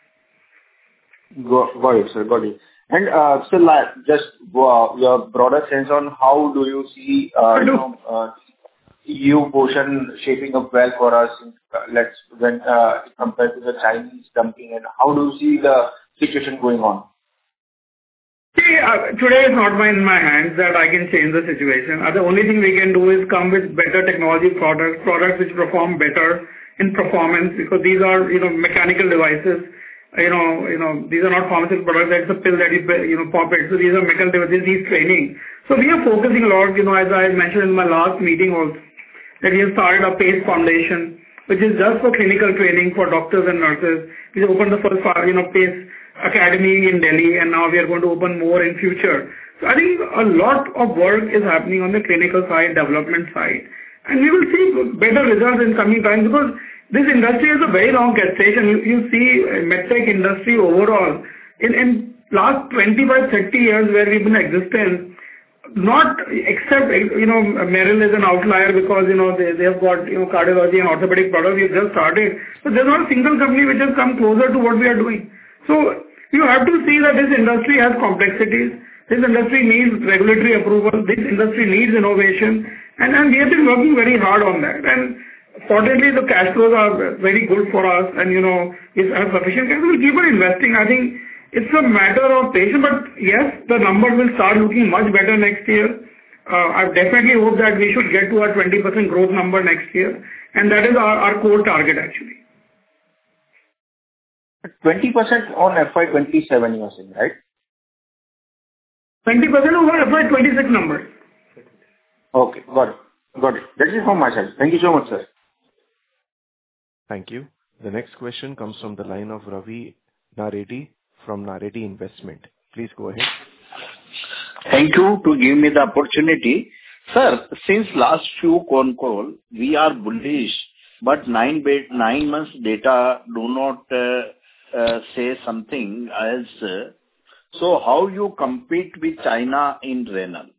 Got, got it, sir. Got it. And, uh, so like, just uh, your broader sense on how do you see, uh, you know, uh, E U portion shaping up well for us, uh, let's, when, uh, compared to the Chinese dumping, and how do you see the situation going on? See, uh, today is not my, in my hands that I can change the situation. Uh, the only thing we can do is come with better technology products, products which perform better in performance, because these are, you know, mechanical devices. You know, you know, these are not pharmaceutical products. That's a pill that you, you know, pop it. So these are mechanical devices, these training. So we are focusing a lot, you know, as I mentioned in my last meeting also, that we have started a PACE Foundation, which is just for clinical training for doctors and nurses. We opened the first, you know, PACE Academy in Delhi, and now we are going to open more in future. So I think a lot of work is happening on the clinical side, development side. And we will see better results in coming times, because this industry has a very long gestation. You, you see medtech industry overall, in, in last twenty-five, thirty years where we've been in existence, not except, you know, Merrill is an outlier because, you know, they, they have got, you know, cardiology and orthopedic products. We've just started. So there's not a single company which has come closer to what we are doing. So you have to see that this industry has complexities. This industry needs regulatory approval. This industry needs innovation. And, and we have been working very hard on that. And fortunately, the cash flows are very good for us. And, you know, if we have sufficient cash, we'll keep on investing. I think it's a matter of patience. But yes, the numbers will start looking much better next year. Uh, I definitely hope that we should get to a twenty percent growth number next year. And that is our, our core target, actually. twenty percent on F Y twenty-seven, you are saying, right? twenty percent over F Y twenty-six numbers. Okay, got it. Got it. That is from my side. Thank you so much, sir. Thank you. The next question comes from the line of Ravi Naredi from Naredi Investment. Please go ahead. Thank you to give me the opportunity. Sir, since last few con call, we are bullish, but nine, nine months data do not uh, uh, say something else. So how you compete with China in renal?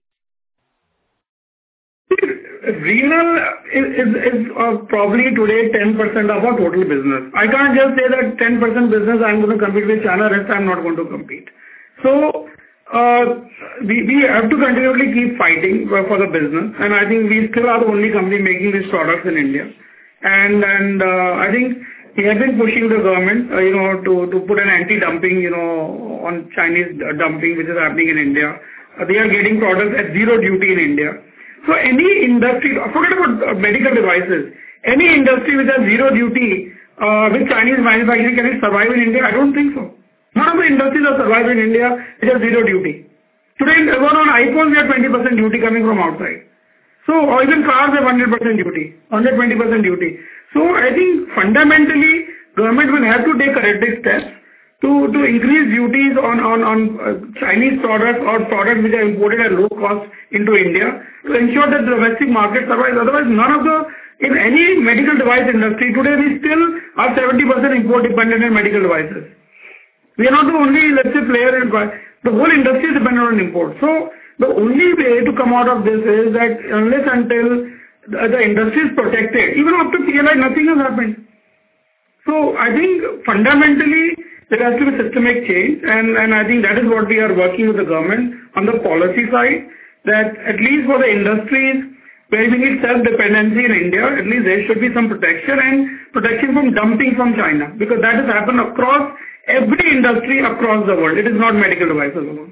Renal is, is, is uh, probably today ten percent of our total business. I can't just say that ten percent business I'm going to compete with China, rest I'm not going to compete. So uh, we, we have to continually keep fighting for for the business. And I think we still are the only company making these products in India. And, and uh, I think we have been pushing the government, uh, you know, to, to put an anti-dumping, you know, on Chinese dumping, which is happening in India. Uh, they are getting products at zero duty in India. So any industry, forget about uh, medical devices, any industry which has zero duty uh, with Chinese manufacturing, can it survive in India? I don't think so. None of the industries are surviving in India which has zero duty. Today, even on iPhones, we have twenty percent duty coming from outside. So, or even cars have one hundred percent duty, one hundred twenty percent duty. So, I think fundamentally, government will have to take corrective steps to, to increase duties on, on, on uh, Chinese products or products which are imported at low cost into India to ensure that the domestic market survives. Otherwise, none of the, in any medical device industry, today we still are seventy percent import dependent in medical devices. We are not the only, let's say, player in, the whole industry is dependent on import. So, the only way to come out of this is that unless until the, the industry is protected, even after P L I, nothing has happened. So, I think fundamentally, there has to be systemic change, and, and I think that is what we are working with the government on the policy side, that at least for the industries where we need self-dependency in India, at least there should be some protection and protection from dumping from China, because that has happened across every industry across the world. It is not medical devices alone.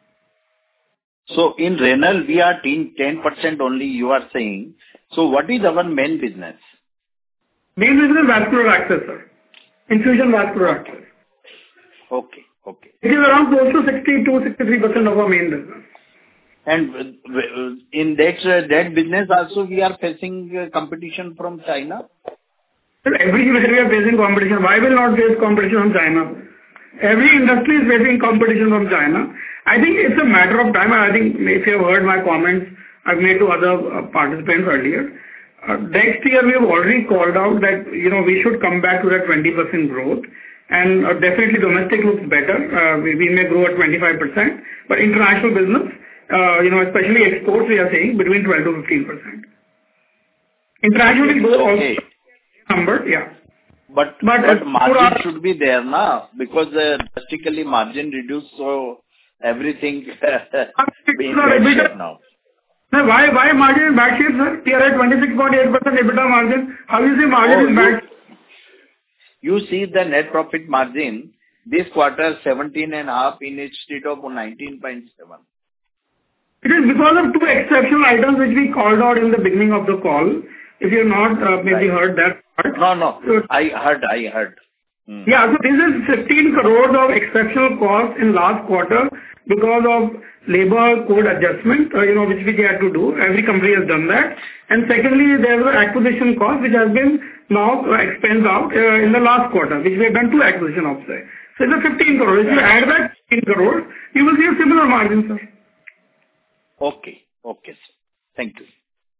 So in renal, we are ten percent only, you are saying. So what is our main business? Main business is vascular access, sir. Infusion vascular access. Okay, okay. It is around close to sixty-two to sixty-three percent of our main business. And in that, uh, that business also we are facing uh, competition from China? Everywhere we are facing competition. Why will not face competition from China? Every industry is facing competition from China. I think it's a matter of time. I think if you have heard my comments I've made to other uh, participants earlier, uh, next year we have already called out that, you know, we should come back to that twenty percent growth. And uh, definitely domestic looks better. Uh, we, we may grow at twenty-five percent. But international business, uh, you know, especially exports, we are saying between twelve to fifteen percent. Internationally grow okay. also number, yeah. But, but, but margin are, should be there now, because uh, drastically margin reduced, so everything being shape now. Now, why why margin is bad shape, sir? We are at twenty-six point eight percent EBITDA margin. How you say margin oh, is bad? You, you see the net profit margin this quarter seventeen and a half instead of nineteen point seven. It is because of two exceptional items which we called out in the beginning of the call. If you have not uh, maybe right. heard that part. No, no. So, I heard, I heard. Hmm. Yeah, so this is fifteen crores of exceptional costs in last quarter because of labor code adjustment, uh, you know, which we had to do. Every company has done that. And secondly, there was acquisition cost which has been now uh, expensed out uh, in the last quarter, which we have done two acquisition of, say. So it's a fifteen crores. If you add that fifteen crores, you will see a similar margin, sir. Okay, okay, sir. Thank you.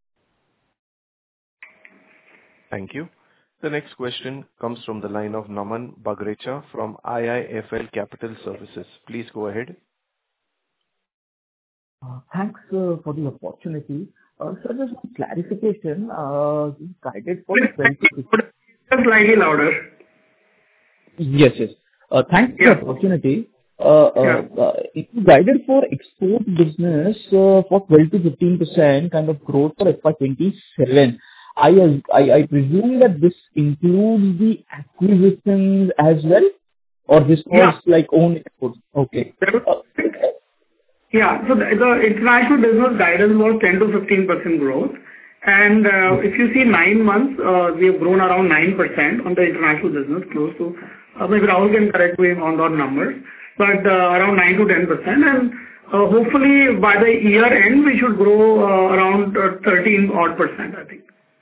Thank you. The next question comes from the line of Naman Bagrecha from I I F L Capital Services. Please go ahead. Uh, thanks uh, for the opportunity. Uh, sir, just one clarification. Uh, you guided for twenty. Slightly louder. Yes, yes. Uh, thanks yeah. for the opportunity. Uh, yeah. uh, uh, you guided for export business uh, for twelve to fifteen percent kind of growth for F Y twenty-seven. I, I I presume that this includes the acquisitions as well, or this was yeah. like own exports? Okay. Uh, yeah. So the, the international business guidance was ten to fifteen percent growth, and uh, if you see nine months, uh, we have grown around nine percent on the international business, close to uh, maybe Rahul can correct me on those numbers, but uh, around nine to ten percent, and uh, hopefully by the year end we should grow uh, around uh, thirteen odd percent, I think.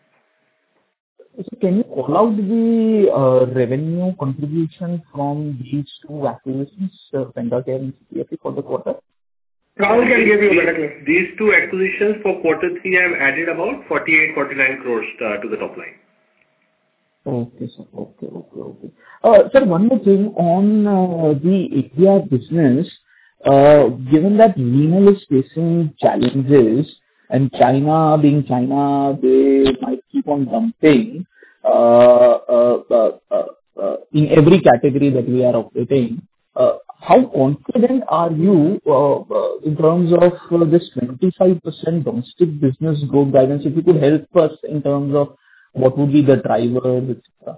So can you call out the uh, revenue contribution from these two acquisitions, uh, Pendacare and C P F E for the quarter? Rahul can give you a better clue. These two acquisitions for quarter three have added about forty-eight, forty-nine crores uh, to the top line. Okay, sir. Okay, okay, okay. Uh, sir, one more thing on uh, the India business. Uh, given that renal is facing challenges, and China being China, they might keep on dumping uh, uh, uh, uh, uh, in every category that we are operating. uh, how confident are you uh, uh, in terms of uh, this twenty-five percent domestic business growth guidance? If you could help us in terms of what would be the drivers, et cetera.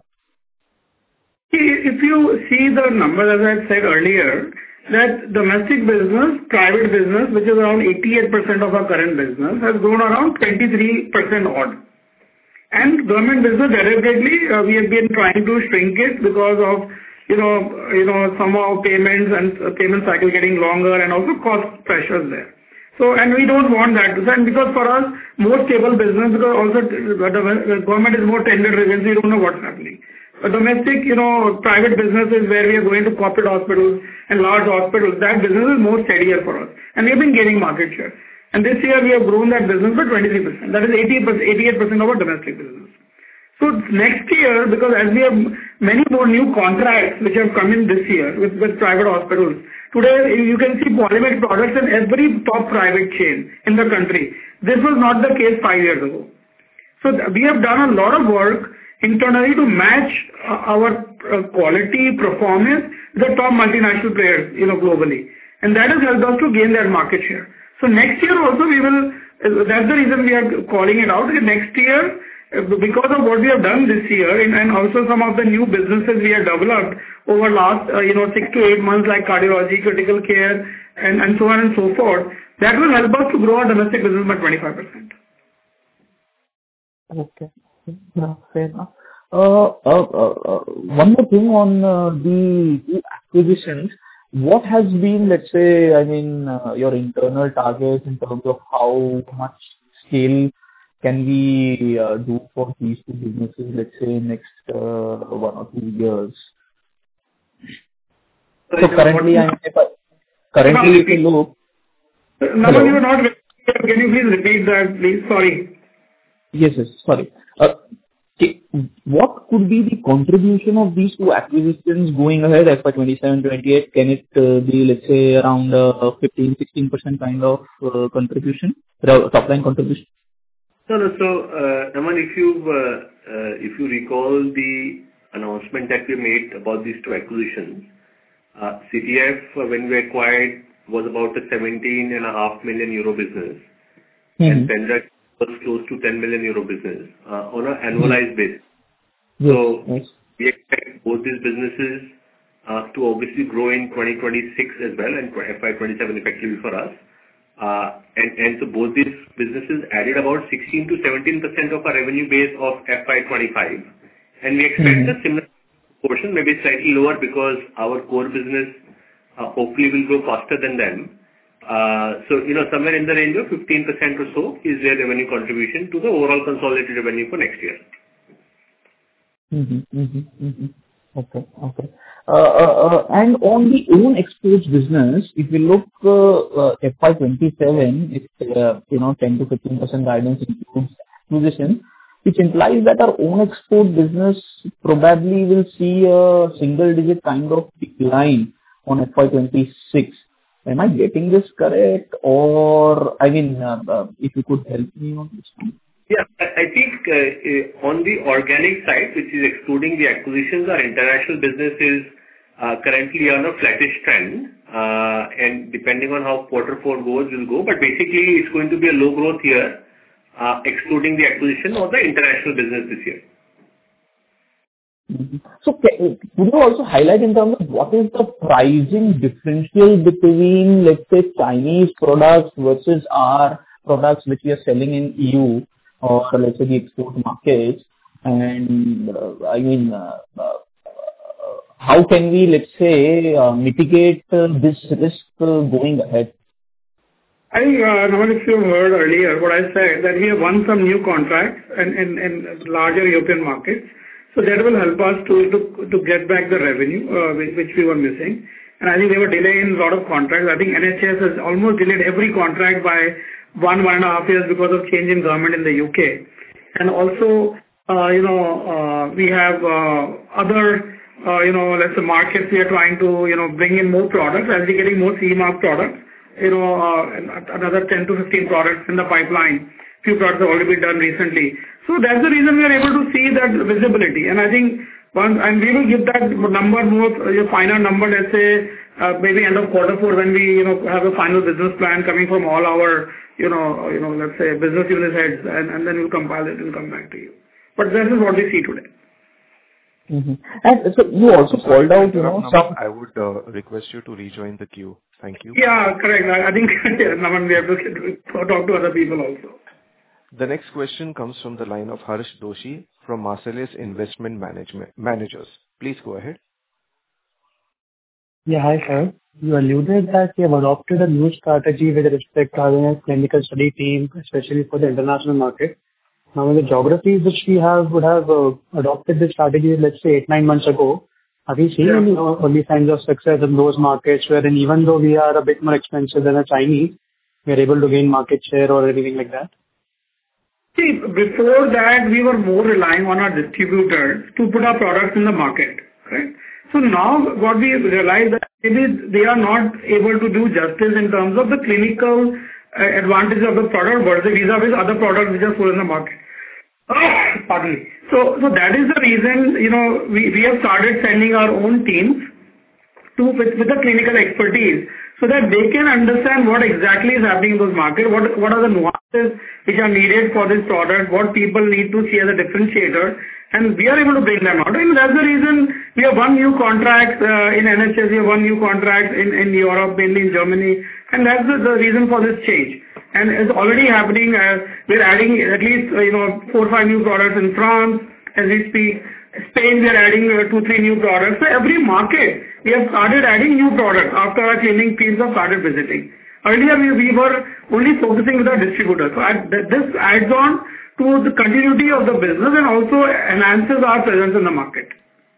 If you see the number, as I said earlier, that domestic business, private business, which is around eighty-eight percent of our current business, has grown around twenty-three percent odd. And government business, deliberately, uh, we have been trying to shrink it because of, you know, you know, somehow payments and uh, payment cycle getting longer and also cost pressures there. So, and we don't want that. And because for us, more stable business, because also the government is more tender driven, so you don't know what's happening. But domestic, you know, private businesses where we are going to corporate hospitals and large hospitals, that business is more steadier for us. And we have been gaining market share. And this year we have grown that business by twenty-three percent. That is eighty-eight percent of our domestic business. So next year, because as we have many more new contracts which have come in this year with, with private hospitals, today you can see Polymed products in every top private chain in the country. This was not the case five years ago. So we have done a lot of work internally to match our quality performance with the top multinational players, you know, globally. And that has helped us to gain that market share. So next year also we will, that's the reason we are calling it out. Next year, because of what we have done this year and, and also some of the new businesses we have developed over last, uh, you know, six to eight months like cardiology, critical care and, and so on and so forth, that will help us to grow our domestic business by twenty-five percent. Okay. Yeah, fair enough. Uh, uh, uh, uh, one more thing on uh, the, the acquisitions. What has been, let's say, I mean, uh, your internal targets in terms of how much scale can we uh, do for these two businesses, let's say, next uh, one or two years? So, so currently, I mean, if I, currently, if you look... No, you are not... Can you please repeat that, please? Sorry. Yes, yes, sorry. Uh, What could be the contribution of these two acquisitions going ahead, F Y twenty-seven twenty-eight? Can it uh, be, let's say, around uh, fifteen to sixteen percent kind of uh, contribution, top line contribution? No, no. So, uh, Naman, if you uh, uh, if you recall the announcement that we made about these two acquisitions, uh, C T F, uh, when we acquired, was about a seventeen and a half million euro business, mm-hmm. and Pendragon was close to ten million euro business uh, on an annualized basis. Yes, so yes. we expect both these businesses uh, to obviously grow in twenty twenty-six as well and F Y twenty-seven effectively for us. Uh, and, and so both these businesses added about sixteen to seventeen percent of our revenue base of F Y twenty-five. And we expect mm-hmm. a similar portion, maybe slightly lower because our core business uh, hopefully will grow faster than them. Uh, so, you know, somewhere in the range of fifteen percent or so is their revenue contribution to the overall consolidated revenue for next year. Mm-hmm, mm-hmm, mm-hmm. Okay, okay. Uh, uh, uh, and on the own exports business, if we look uh, uh, F Y twenty-seven, it's, uh, you know, ten to fifteen percent guidance includes acquisition, which implies that our own export business probably will see a single digit kind of decline on F Y twenty-six. Am I getting this correct? Or, I mean, uh, uh, if you could help me on this one. Yeah, I think uh, on the organic side, which is excluding the acquisitions, our international business is uh, currently on a flattish trend. Uh, and depending on how quarter four goes, will go. But basically, it's going to be a low growth year, uh, excluding the acquisition of the international business this year. Mm-hmm. So, could you also highlight in terms of what is the pricing differential between, let's say, Chinese products versus our products which we are selling in E U or, let's say, the export markets? And, uh, I mean, uh, uh, how can we, let's say, uh, mitigate uh, this risk uh, going ahead? I think, uh, Naman, if you heard earlier what I said, that we have won some new contracts in, in, in larger European markets. So that will help us to, to, to get back the revenue, uh, which, which we were missing. And I think they were delaying a lot of contracts. I think N H S has almost delayed every contract by one, one and a half years because of change in government in the U K. And also, uh, you know, uh, we have uh, other, uh, you know, let's say markets we are trying to, you know, bring in more products as we're getting more C E mark products, you know, uh, another ten to fifteen products in the pipeline. Few products have already been done recently. So that's the reason we are able to see that visibility. And I think once, and we will give that number more, your final number, let's say, uh, maybe end of quarter four when we, you know, have a final business plan coming from all our, you know, you know, let's say business unit heads, and, and then we'll compile it and come back to you. But this is what we see today. Mm-hmm. And so you also called out, you know, some... I would uh, request you to rejoin the queue. Thank you. Yeah, correct. I, I think, Naman, we have to talk to other people also. The next question comes from the line of Harsh Doshi from Marcellus Investment Management Managers. Please go ahead. Yeah, hi, sir. You alluded that you have adopted a new strategy with respect to having a clinical study team, especially for the international market. Now, in the geographies which we have would have uh, adopted this strategy, let's say eight, nine months ago, have you seen yeah. any early signs of success in those markets wherein even though we are a bit more expensive than a Chinese, we are able to gain market share or anything like that? See, before that, we were more relying on our distributors to put our products in the market, right? So now what we realize that maybe they are not able to do justice in terms of the clinical uh, advantage of the product versus vis-a-vis other products which are sold in the market. Pardon me. So, so that is the reason, you know, we, we have started sending our own teams to with, with the clinical expertise so that they can understand what exactly is happening in those markets, what, what are the nuances which are needed for this product, what people need to see as a differentiator, and we are able to bring them out. And that's the reason we have one new contract uh, in N H S, we have one new contract in, in Europe, mainly in Germany, and that's the, the reason for this change. And it's already happening. Uh, we're adding at least, uh, you know, four or five new products in France as we speak. Spain, we are adding uh, two, three new products. So every market, we have started adding new products after our clinic teams have started visiting. Earlier, we, we were only focusing with our distributors. So I, this adds on to the continuity of the business and also enhances our presence in the market.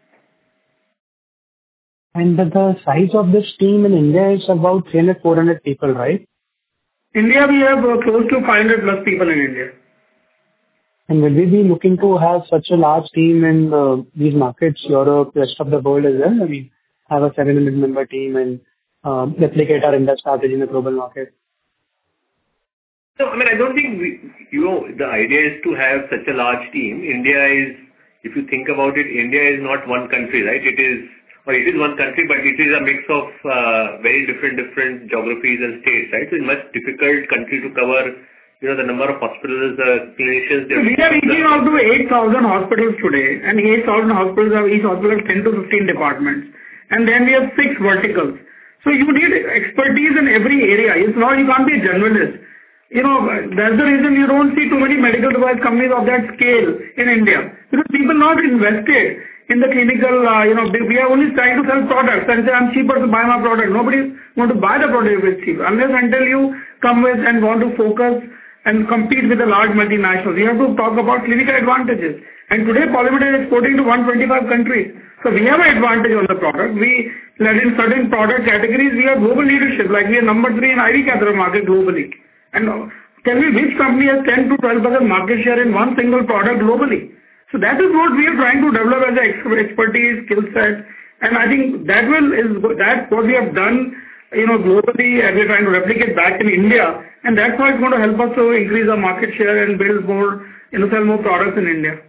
And the, the size of this team in India is about three hundred, four hundred people, right? India, we have uh, close to five hundred plus people in India. And will we be looking to have such a large team in uh, these markets, Europe, rest of the world as well? I mean, have a seven hundred member team and uh, replicate our India strategy in the global market? No, I mean, I don't think we, you know, the idea is to have such a large team. India is, if you think about it, India is not one country, right? It is, or it is one country, but it is a mix of uh, very different, different geographies and states, right? So it's a much difficult country to cover, you know, the number of hospitals, uh, clinicians. So we are reaching out to eight thousand hospitals today, and eight thousand hospitals have, each hospital has ten to fifteen departments. And then we have six verticals. So you need expertise in every area. It's not, you can't be a generalist. You know, that's the reason you don't see too many medical device companies of that scale in India. Because people not invested in the clinical, uh, you know, we are only trying to sell products and say, I'm cheaper to buy my product. Nobody want to buy the product if it's cheap. Unless until you come with and want to focus and compete with the large multinationals. You have to talk about clinical advantages. And today, Polymed is exporting to one hundred twenty-five countries. So we have an advantage on the product. We, like in certain product categories, we have global leadership. Like we are number three in I V catheter market globally. And tell me which company has ten to twelve percent market share in one single product globally. So that is what we are trying to develop as an expertise, skill set. And I think that will is that what we have done, you know, globally, and we're trying to replicate back in India. And that's why it's going to help us to increase our market share and build more, you know, sell more products in India.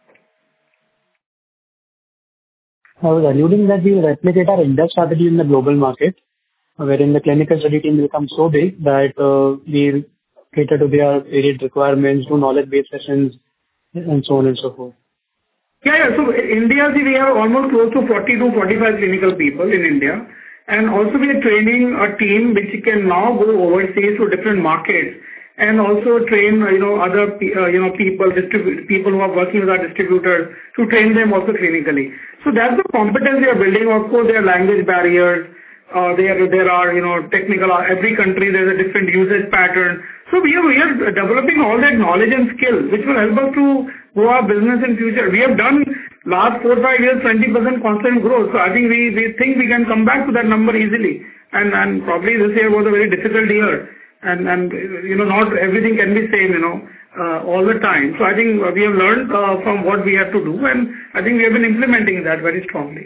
I was alluding that we will replicate our India strategy in the global market, wherein the clinical study team will become so big that uh, we'll cater to their varied requirements, do knowledge-based sessions, and so on and so forth. Yeah, yeah. So in India, see, we have almost close to forty to forty-five clinical people in India. And also we are training a team which can now go overseas to different markets and also train, you know, other, uh, you know, people, distribute, people who are working with our distributors to train them also clinically. So that's the competence we are building. Of course, there are language barriers. Uh, there, there are, you know, technical, every country there's a different usage pattern. So we are, we are developing all that knowledge and skill, which will help us to grow our business in future. We have done last four, five years, twenty percent constant growth. So I think we, we think we can come back to that number easily. And, and probably this year was a very difficult year. And, and, you know, not everything can be same, you know, uh, all the time. So I think we have learned uh, from what we have to do. And I think we have been implementing that very strongly.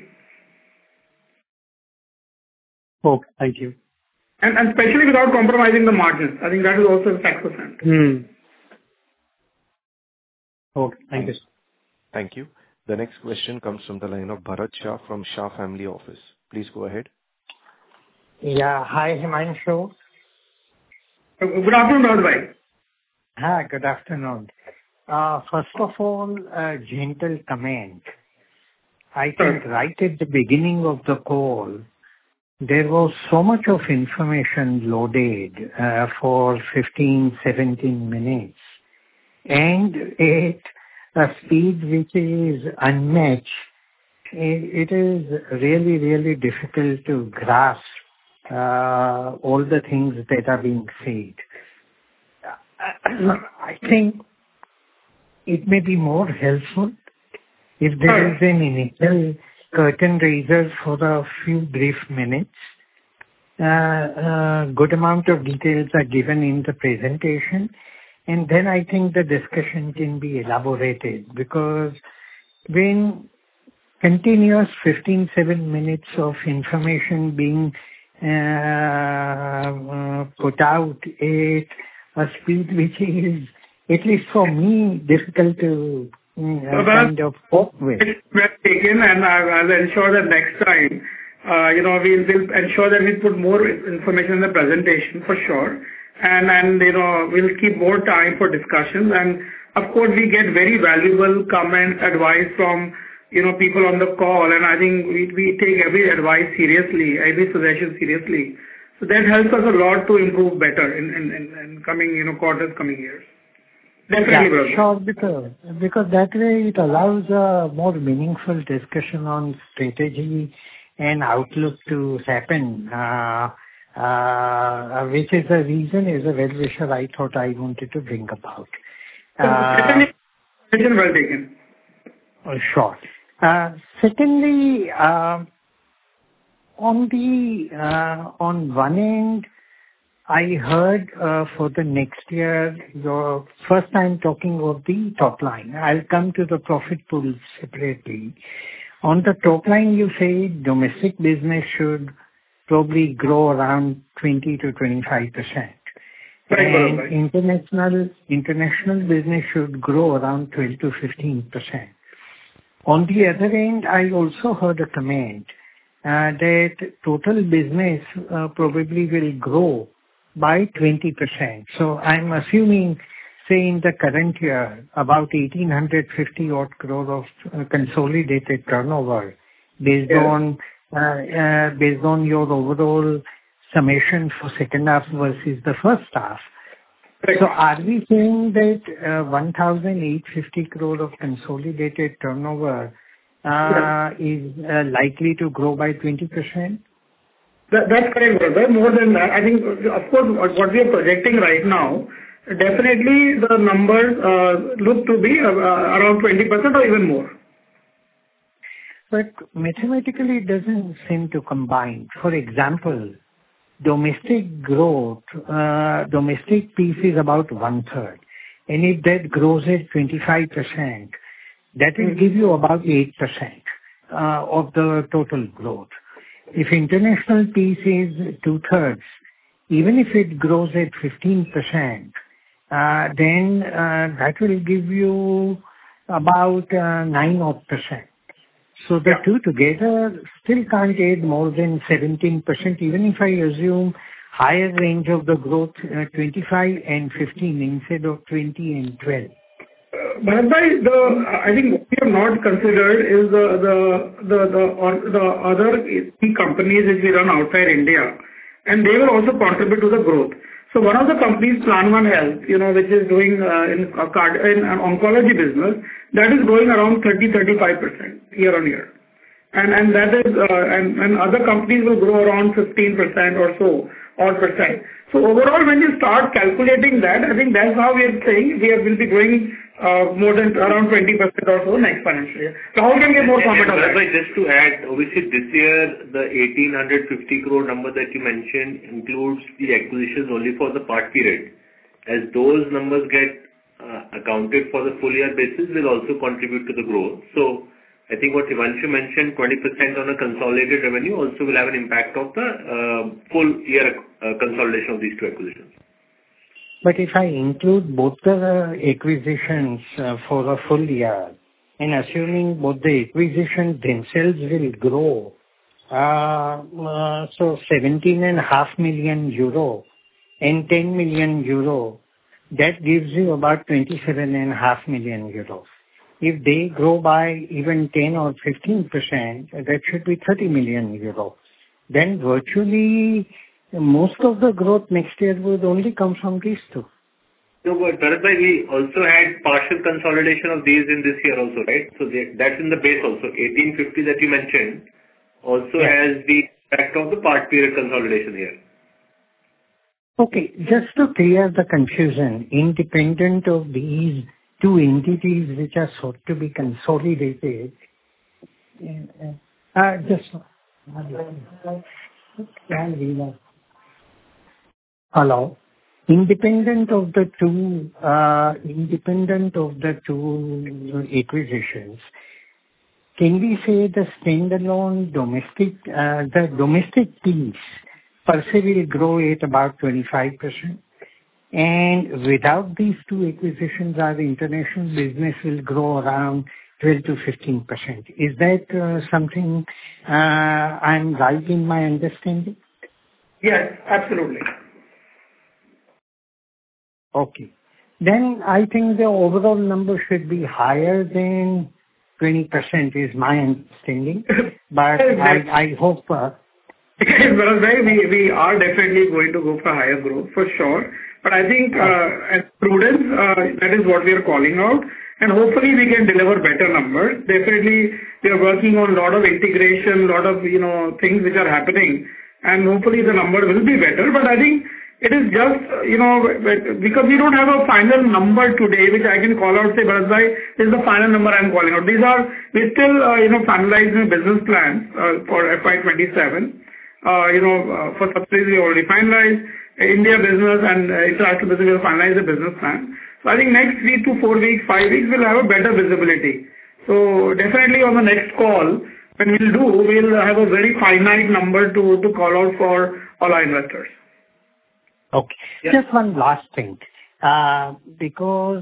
Okay, thank you. And, and especially without compromising the margins. I think that is also sacrosanct. Hmm. Okay, thank you. Thank you. The next question comes from the line of Bharat Shah from Shah Family Office. Please go ahead. Yeah. Hi, Himanshu. Good afternoon, Rahul bhai. Hi, good afternoon. Uh, First of all, a gentle comment. I think right at the beginning of the call, there was so much of information loaded uh, for fifteen, seventeen minutes, and at a speed which is unmatched. It, it is really, really difficult to grasp uh, all the things that are being said. I think it may be more helpful if there is an initial curtain raiser for a few brief minutes. Uh, a good amount of details are given in the presentation, and then I think the discussion can be elaborated, because when continuous fifteen, seven minutes of information being uh, uh, put out at a speed which is, at least for me, difficult to uh, kind of cope with. Well taken, and I'll ensure that next time, uh, you know, we'll, we'll ensure that we put more information in the presentation for sure, and and you know, we'll keep more time for discussions. And of course, we get very valuable comments, advice from you know people on the call, and I think we we take every advice seriously, every suggestion seriously. So that helps us a lot to improve better in in, in, in coming you know quarters, coming years. Definitely, brother. Yeah, sure, because, because that way it allows a more meaningful discussion on strategy and outlook to happen, uh, uh, which is the reason, as a well-wisher, I thought I wanted to bring about. Uh, well taken. Sure. Uh, secondly, uh, on the uh, on one end, I heard uh, for the next year, your first time talking of the top line. I'll come to the profit pool separately. On the top line, you say domestic business should probably grow around twenty to twenty-five percent. And international international business should grow around twelve to fifteen percent. On the other end, I also heard a comment uh, that total business uh, probably will grow by twenty percent. So I'm assuming, say in the current year, about eighteen fifty odd crore of uh, consolidated turnover based yeah. on uh, uh, based on your overall summation for second half versus the first half. Right. So are we saying that uh, one thousand eight hundred fifty crore of consolidated turnover uh, yeah. is uh, likely to grow by twenty percent? That, that's correct, brother. More than that, I think, of course, what we are projecting right now, definitely the numbers uh, look to be uh, around twenty percent or even more. But mathematically, it doesn't seem to combine. For example, domestic growth, uh, domestic piece is about one third. And if that grows at twenty-five percent, that will give you about eight percent uh, of the total growth. If international piece is two thirds, even if it grows at fifteen percent, uh, then uh, that will give you about uh, nine odd percent. So the yeah. two together still can't add more than seventeen percent, even if I assume higher range of the growth, uh, twenty-five and fifteen instead of twenty and twelve. Bharat, the I think what we have not considered is the the the the, or the other key companies which we run outside India, and they will also contribute to the growth. So one of the companies, Plan One Health, you know, which is doing uh, in a card in an oncology business, that is growing around thirty to thirty-five percent year on year, and and that is uh, and and other companies will grow around fifteen percent or so odd percent. So overall, when you start calculating that, I think that's how we are saying we are, will be growing uh, more than around twenty percent or so next financial year. Rahul can get more comment on that. Just to add, obviously this year the eighteen fifty crore number that you mentioned includes the acquisitions only for the part period. As those numbers get uh, accounted for the full year basis, will also contribute to the growth. So I think what Himanshu mentioned, twenty percent on a consolidated revenue also will have an impact of the uh, full year uh, consolidation of these two acquisitions. But if I include both the acquisitions uh, for a full year, and assuming both the acquisitions themselves will grow Uh, uh, so seventeen and a half million euro and ten million euro, that gives you about twenty-seven and a half million euros. If they grow by even ten or fifteen percent, that should be thirty million euros. Then virtually most of the growth next year would only come from these two. No, but Bharat bhai, we also had partial consolidation of these in this year also, right? So they, that's in the base also. eighteen fifty that you mentioned also Yeah. has the impact of the part period consolidation here. Okay, just to clear the confusion, independent of these two entities which are sought to be consolidated, uh, uh, just hello. Independent of the two, uh, independent of the two acquisitions, can we say the standalone domestic, uh, the domestic piece per se will grow at about twenty-five percent? And without these two acquisitions, our international business will grow around twelve to fifteen percent. Is that uh, something uh, I'm right in my understanding? Yes, absolutely. Okay. Then I think the overall number should be higher than twenty percent is my understanding. But I, I hope... Uh, Well, we, we are definitely going to go for higher growth for sure. But I think uh, as prudence, uh, that is what we are calling out. And hopefully we can deliver better numbers. Definitely we are working on a lot of integration, a lot of, you know, things which are happening. And hopefully the number will be better. But I think it is just, you know, because we don't have a final number today, which I can call out, say, Bharat bhai, this is the final number I'm calling out. These are, we still, uh, you know, finalizing business plans uh, for F Y twenty-seven. Uh, you know, uh, for subsidiaries we already finalized. India business and uh, international business, we have finalized the business plan. So I think next three to four weeks, five weeks, we'll have a better visibility. So definitely on the next call, when we'll do, we'll have a very finite number to, to call out for all our investors. Okay. Yeah. Just one last thing. Uh, because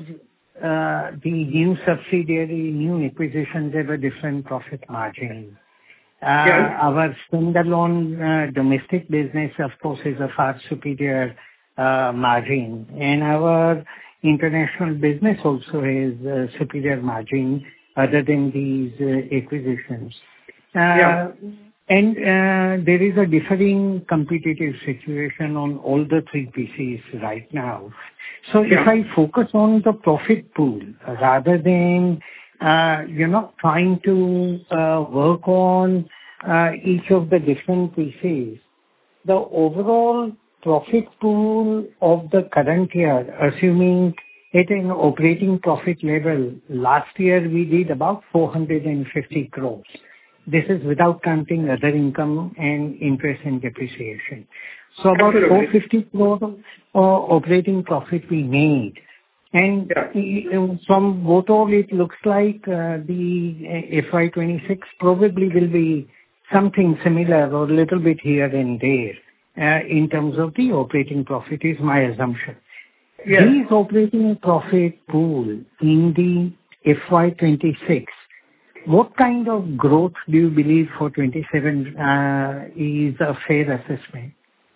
uh, the new subsidiary, new acquisitions have a different profit margin. Uh, Yes. Our standalone uh, domestic business, of course, is a far superior uh, margin, and our international business also has a superior margin other than these uh, acquisitions. Uh, Yeah. And uh, there is a differing competitive situation on all the three pieces right now. So if Yeah. I focus on the profit pool rather than uh, you know, trying to uh, work on uh, each of the different pieces, the overall profit pool of the current year, assuming at an operating profit level, last year we did about four hundred fifty crores. This is without counting other income and interest and depreciation. So about Absolutely. four hundred fifty crores uh, operating profit we made. And Yeah. from what all it looks like, uh, the F Y twenty-six probably will be something similar or a little bit here and there uh, in terms of the operating profit is my assumption. Yes. These operating profit pool in the F Y twenty-six, what kind of growth do you believe for twenty-seven uh, is a fair assessment?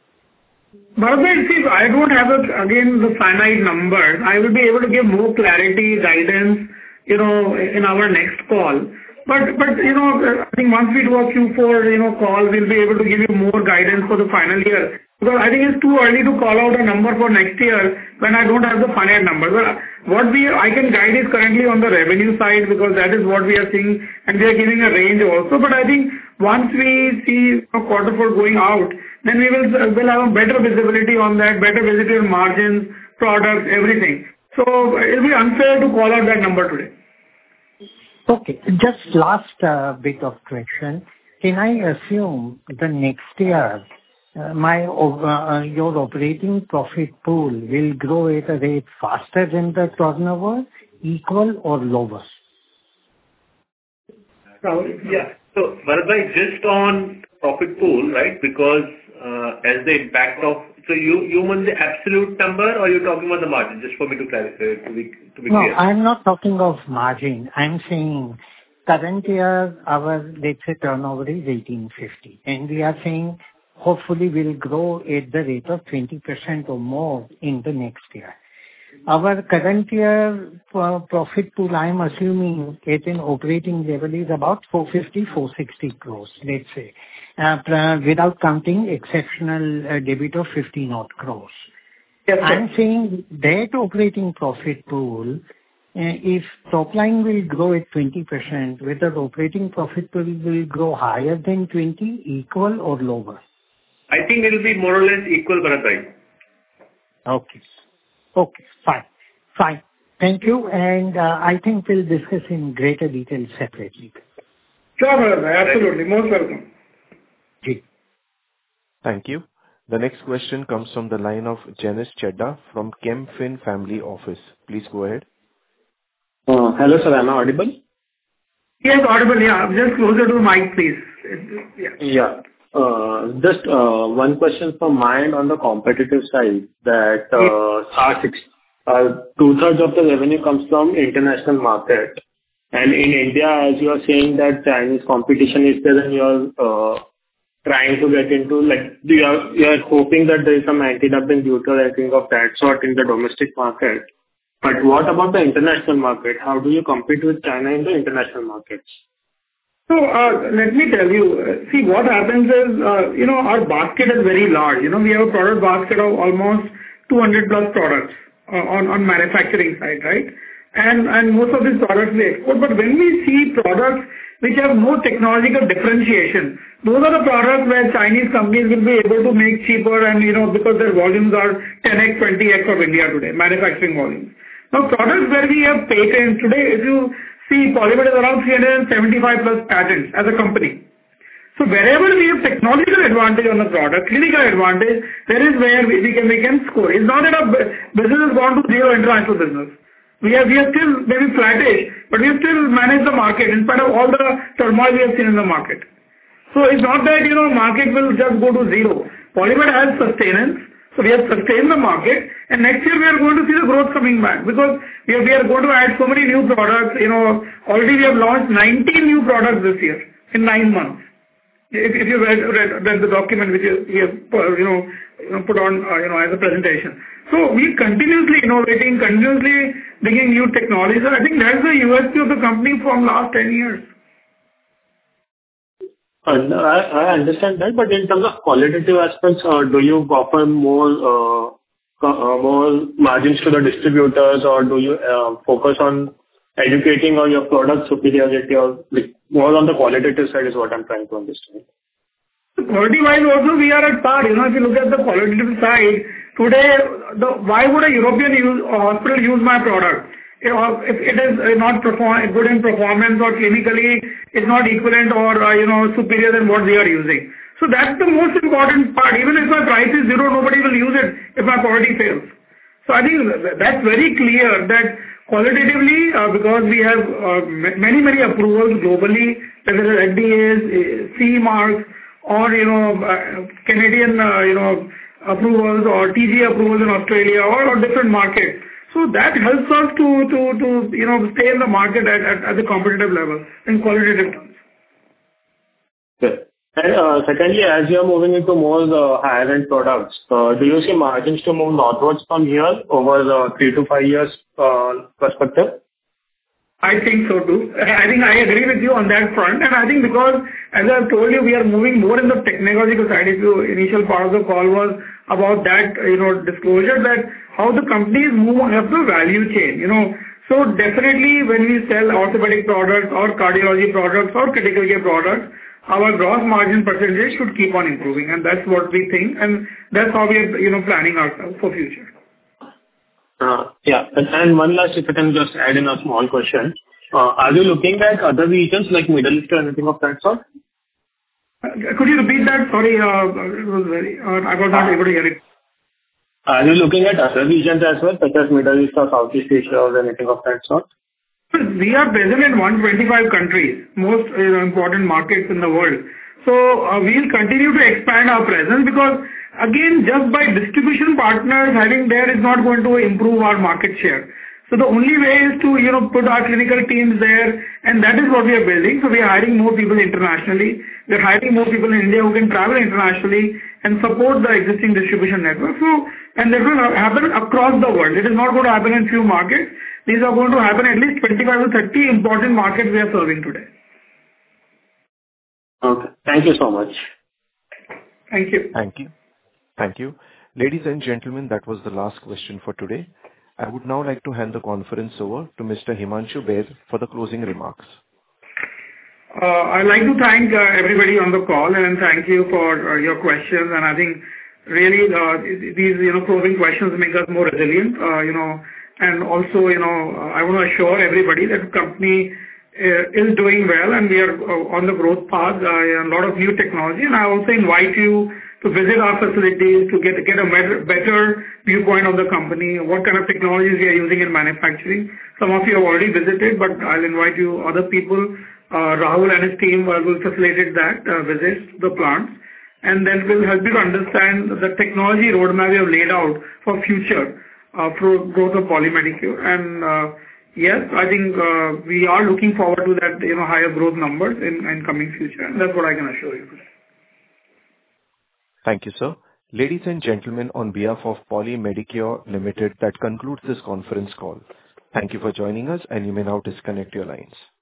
Bharat, see, I don't have, a, again, the finite numbers. I will be able to give more clarity, guidance, you know, in our next call. But, but you know, I think once we do a Q four, you know, call, we'll be able to give you more guidance for the final year. Because I think it's too early to call out a number for next year when I don't have the finite number. But what we, I can guide is currently on the revenue side because that is what we are seeing and we are giving a range also. But I think once we see a quarter four going out, then we will will have a better visibility on that, better visibility on margins, products, everything. So it will be unfair to call out that number today. Okay. Just last uh, bit of question. Can I assume the next year uh, my uh, your operating profit pool will grow at a rate faster than the turnover, equal or lower? So, Yeah. So, Bharat bhai, just on profit pool, right? Because uh, as the impact of... So you you mean the absolute number or you're talking about the margin? Just for me to clarify, to be to be No, clear. I'm not talking of margin. I'm saying current year, our, let's say, turnover is eighteen fifty, and we are saying hopefully we'll grow at the rate of twenty percent or more in the next year. Our current year uh, profit pool, I'm assuming at an operating level is about four fifty, four sixty crores, let's say, uh, without counting exceptional uh, debit of fifteen odd crores. Yes, I'm saying that operating profit pool, uh, if top line will grow at twenty percent, whether operating profit pool will grow higher than twenty, equal or lower? I think it will be more or less equal, Bharat. Okay. Okay, fine. Fine. Thank you. And uh, I think we'll discuss in greater detail separately. Sure, Bharat. Absolutely. Most welcome. Ji. Thank you. The next question comes from the line of Janice Chedda from ChemFin Family Office. Please go ahead. Uh, hello, sir. Am I audible? Yes, audible. Yeah. Just closer to the mic, please. Yeah. Yeah. Uh, just uh, one question from my end on the competitive side, that uh, six, uh, two-thirds of the revenue comes from international market. And in India, as you are saying that Chinese competition is there and you are uh, trying to get into, like, you are, you are hoping that there is some anti-dumping duty or anything of that sort in the domestic market. But what about the international market? How do you compete with China in the international markets? So, uh, let me tell you, uh, see, what happens is, uh, you know, our basket is very large. You know, we have a product basket of almost two hundred plus products uh, on, on manufacturing side, right? And, and most of these products we export. But when we see products which have no technological differentiation, those are the products where Chinese companies will be able to make cheaper and, you know, because their volumes are ten x, twenty x of India today, manufacturing volumes. Now, products where we have patents today, if you see, Polymed is around three hundred seventy-five plus patents as a company. So wherever we have technological advantage on the product, clinical advantage, that is where we, we can we can score. It's not that our business has gone to zero international business. We are we are still maybe flattish, but we have still managed the market in spite of all the turmoil we have seen in the market. So it's not that, you know, market will just go to zero. Polymed has sustenance. So we have sustained the market, and next year we are going to see the growth coming back because we are, we are going to add so many new products. You know, already we have launched nineteen new products this year in nine months. If, if you read, read, read the document which we have, you know, you know, put on, uh, you know, as a presentation. So we continuously innovating, continuously bringing new technologies. And I think that's the U S P of the company from last ten years. Uh, I, I understand that, but in terms of qualitative aspects, uh, do you offer more uh, uh, more margins to the distributors, or do you uh, focus on educating on your product superiority, or like, more on the qualitative side is what I'm trying to understand. Quality-wise also we are at par. You know, if you look at the qualitative side, today, the, why would a European use, or hospital use my product? You know, if it is not perform, good in performance or clinically it's not equivalent or, uh, you know, superior than what we are using. So that's the most important part. Even if my price is zero, nobody will use it if my quality fails. So I think that's very clear that qualitatively, uh, because we have uh, many, many approvals globally, whether it's F D As, C E marks, or, you know, uh, Canadian, uh, you know, approvals or T G approvals in Australia or, or different markets. So that helps us to, to, to you know, stay in the market at, at, at the competitive level in qualitative terms. Okay. And uh, secondly, as you are moving into more uh, higher-end products, uh, do you see margins to move northwards from here over the three to five years uh, perspective? I think so too. I think I agree with you on that front. And I think because, as I've told you, we are moving more in the technological side. If your initial part of the call was about that, you know, disclosure, that how the companies move up the value chain, you know. So definitely when we sell orthopedic products or cardiology products or critical care products, our gross margin percentage should keep on improving. And that's what we think. And that's how we are, you know, planning ourselves for future. Uh, yeah. And, and one last, if I can just add in a small question. Uh, are you looking at other regions like Middle East or anything of that sort? Uh, could you repeat that? Sorry, uh, it was very, uh, I was not able to hear it. Are you looking at other regions as well, such as Middle East or Southeast Asia or anything of that sort? We are present in one hundred twenty-five countries, most you know, important markets in the world. So uh, we'll continue to expand our presence because, again, just by distribution partners having there is not going to improve our market share. So the only way is to, you know, put our clinical teams there, and that is what we are building. So we are hiring more people internationally. We are hiring more people in India who can travel internationally and support the existing distribution network. So, and that will happen across the world. It is not going to happen in few markets. These are going to happen at least twenty-five to thirty important markets we are serving today. Okay. Thank you so much. Thank you. Thank you. Thank you. Ladies and gentlemen, that was the last question for today. I would now like to hand the conference over to Mister Himanshu Baid for the closing remarks. Uh, I'd like to thank uh, everybody on the call, and thank you for uh, your questions. And I think really uh, these, you know, probing questions make us more resilient, uh, you know, and also, you know, I want to assure everybody that the company uh, is doing well, and we are uh, on the growth path, uh, a lot of new technology. And I also invite you to visit our facilities to get get a better, better viewpoint of the company, what kind of technologies we are using in manufacturing. Some of you have already visited, but I'll invite you, other people. Uh, Rahul and his team uh, will facilitate that uh, visits to the plants, and that will help you to understand the technology roadmap we have laid out for future uh, for growth of Poly Medicure. And uh, yes, I think uh, we are looking forward to that, you know, higher growth numbers in, in coming future, and that's what I can assure you today. Thank you, sir. Ladies and gentlemen, on behalf of Poly Medicure Limited, that concludes this conference call. Thank you for joining us, and you may now disconnect your lines.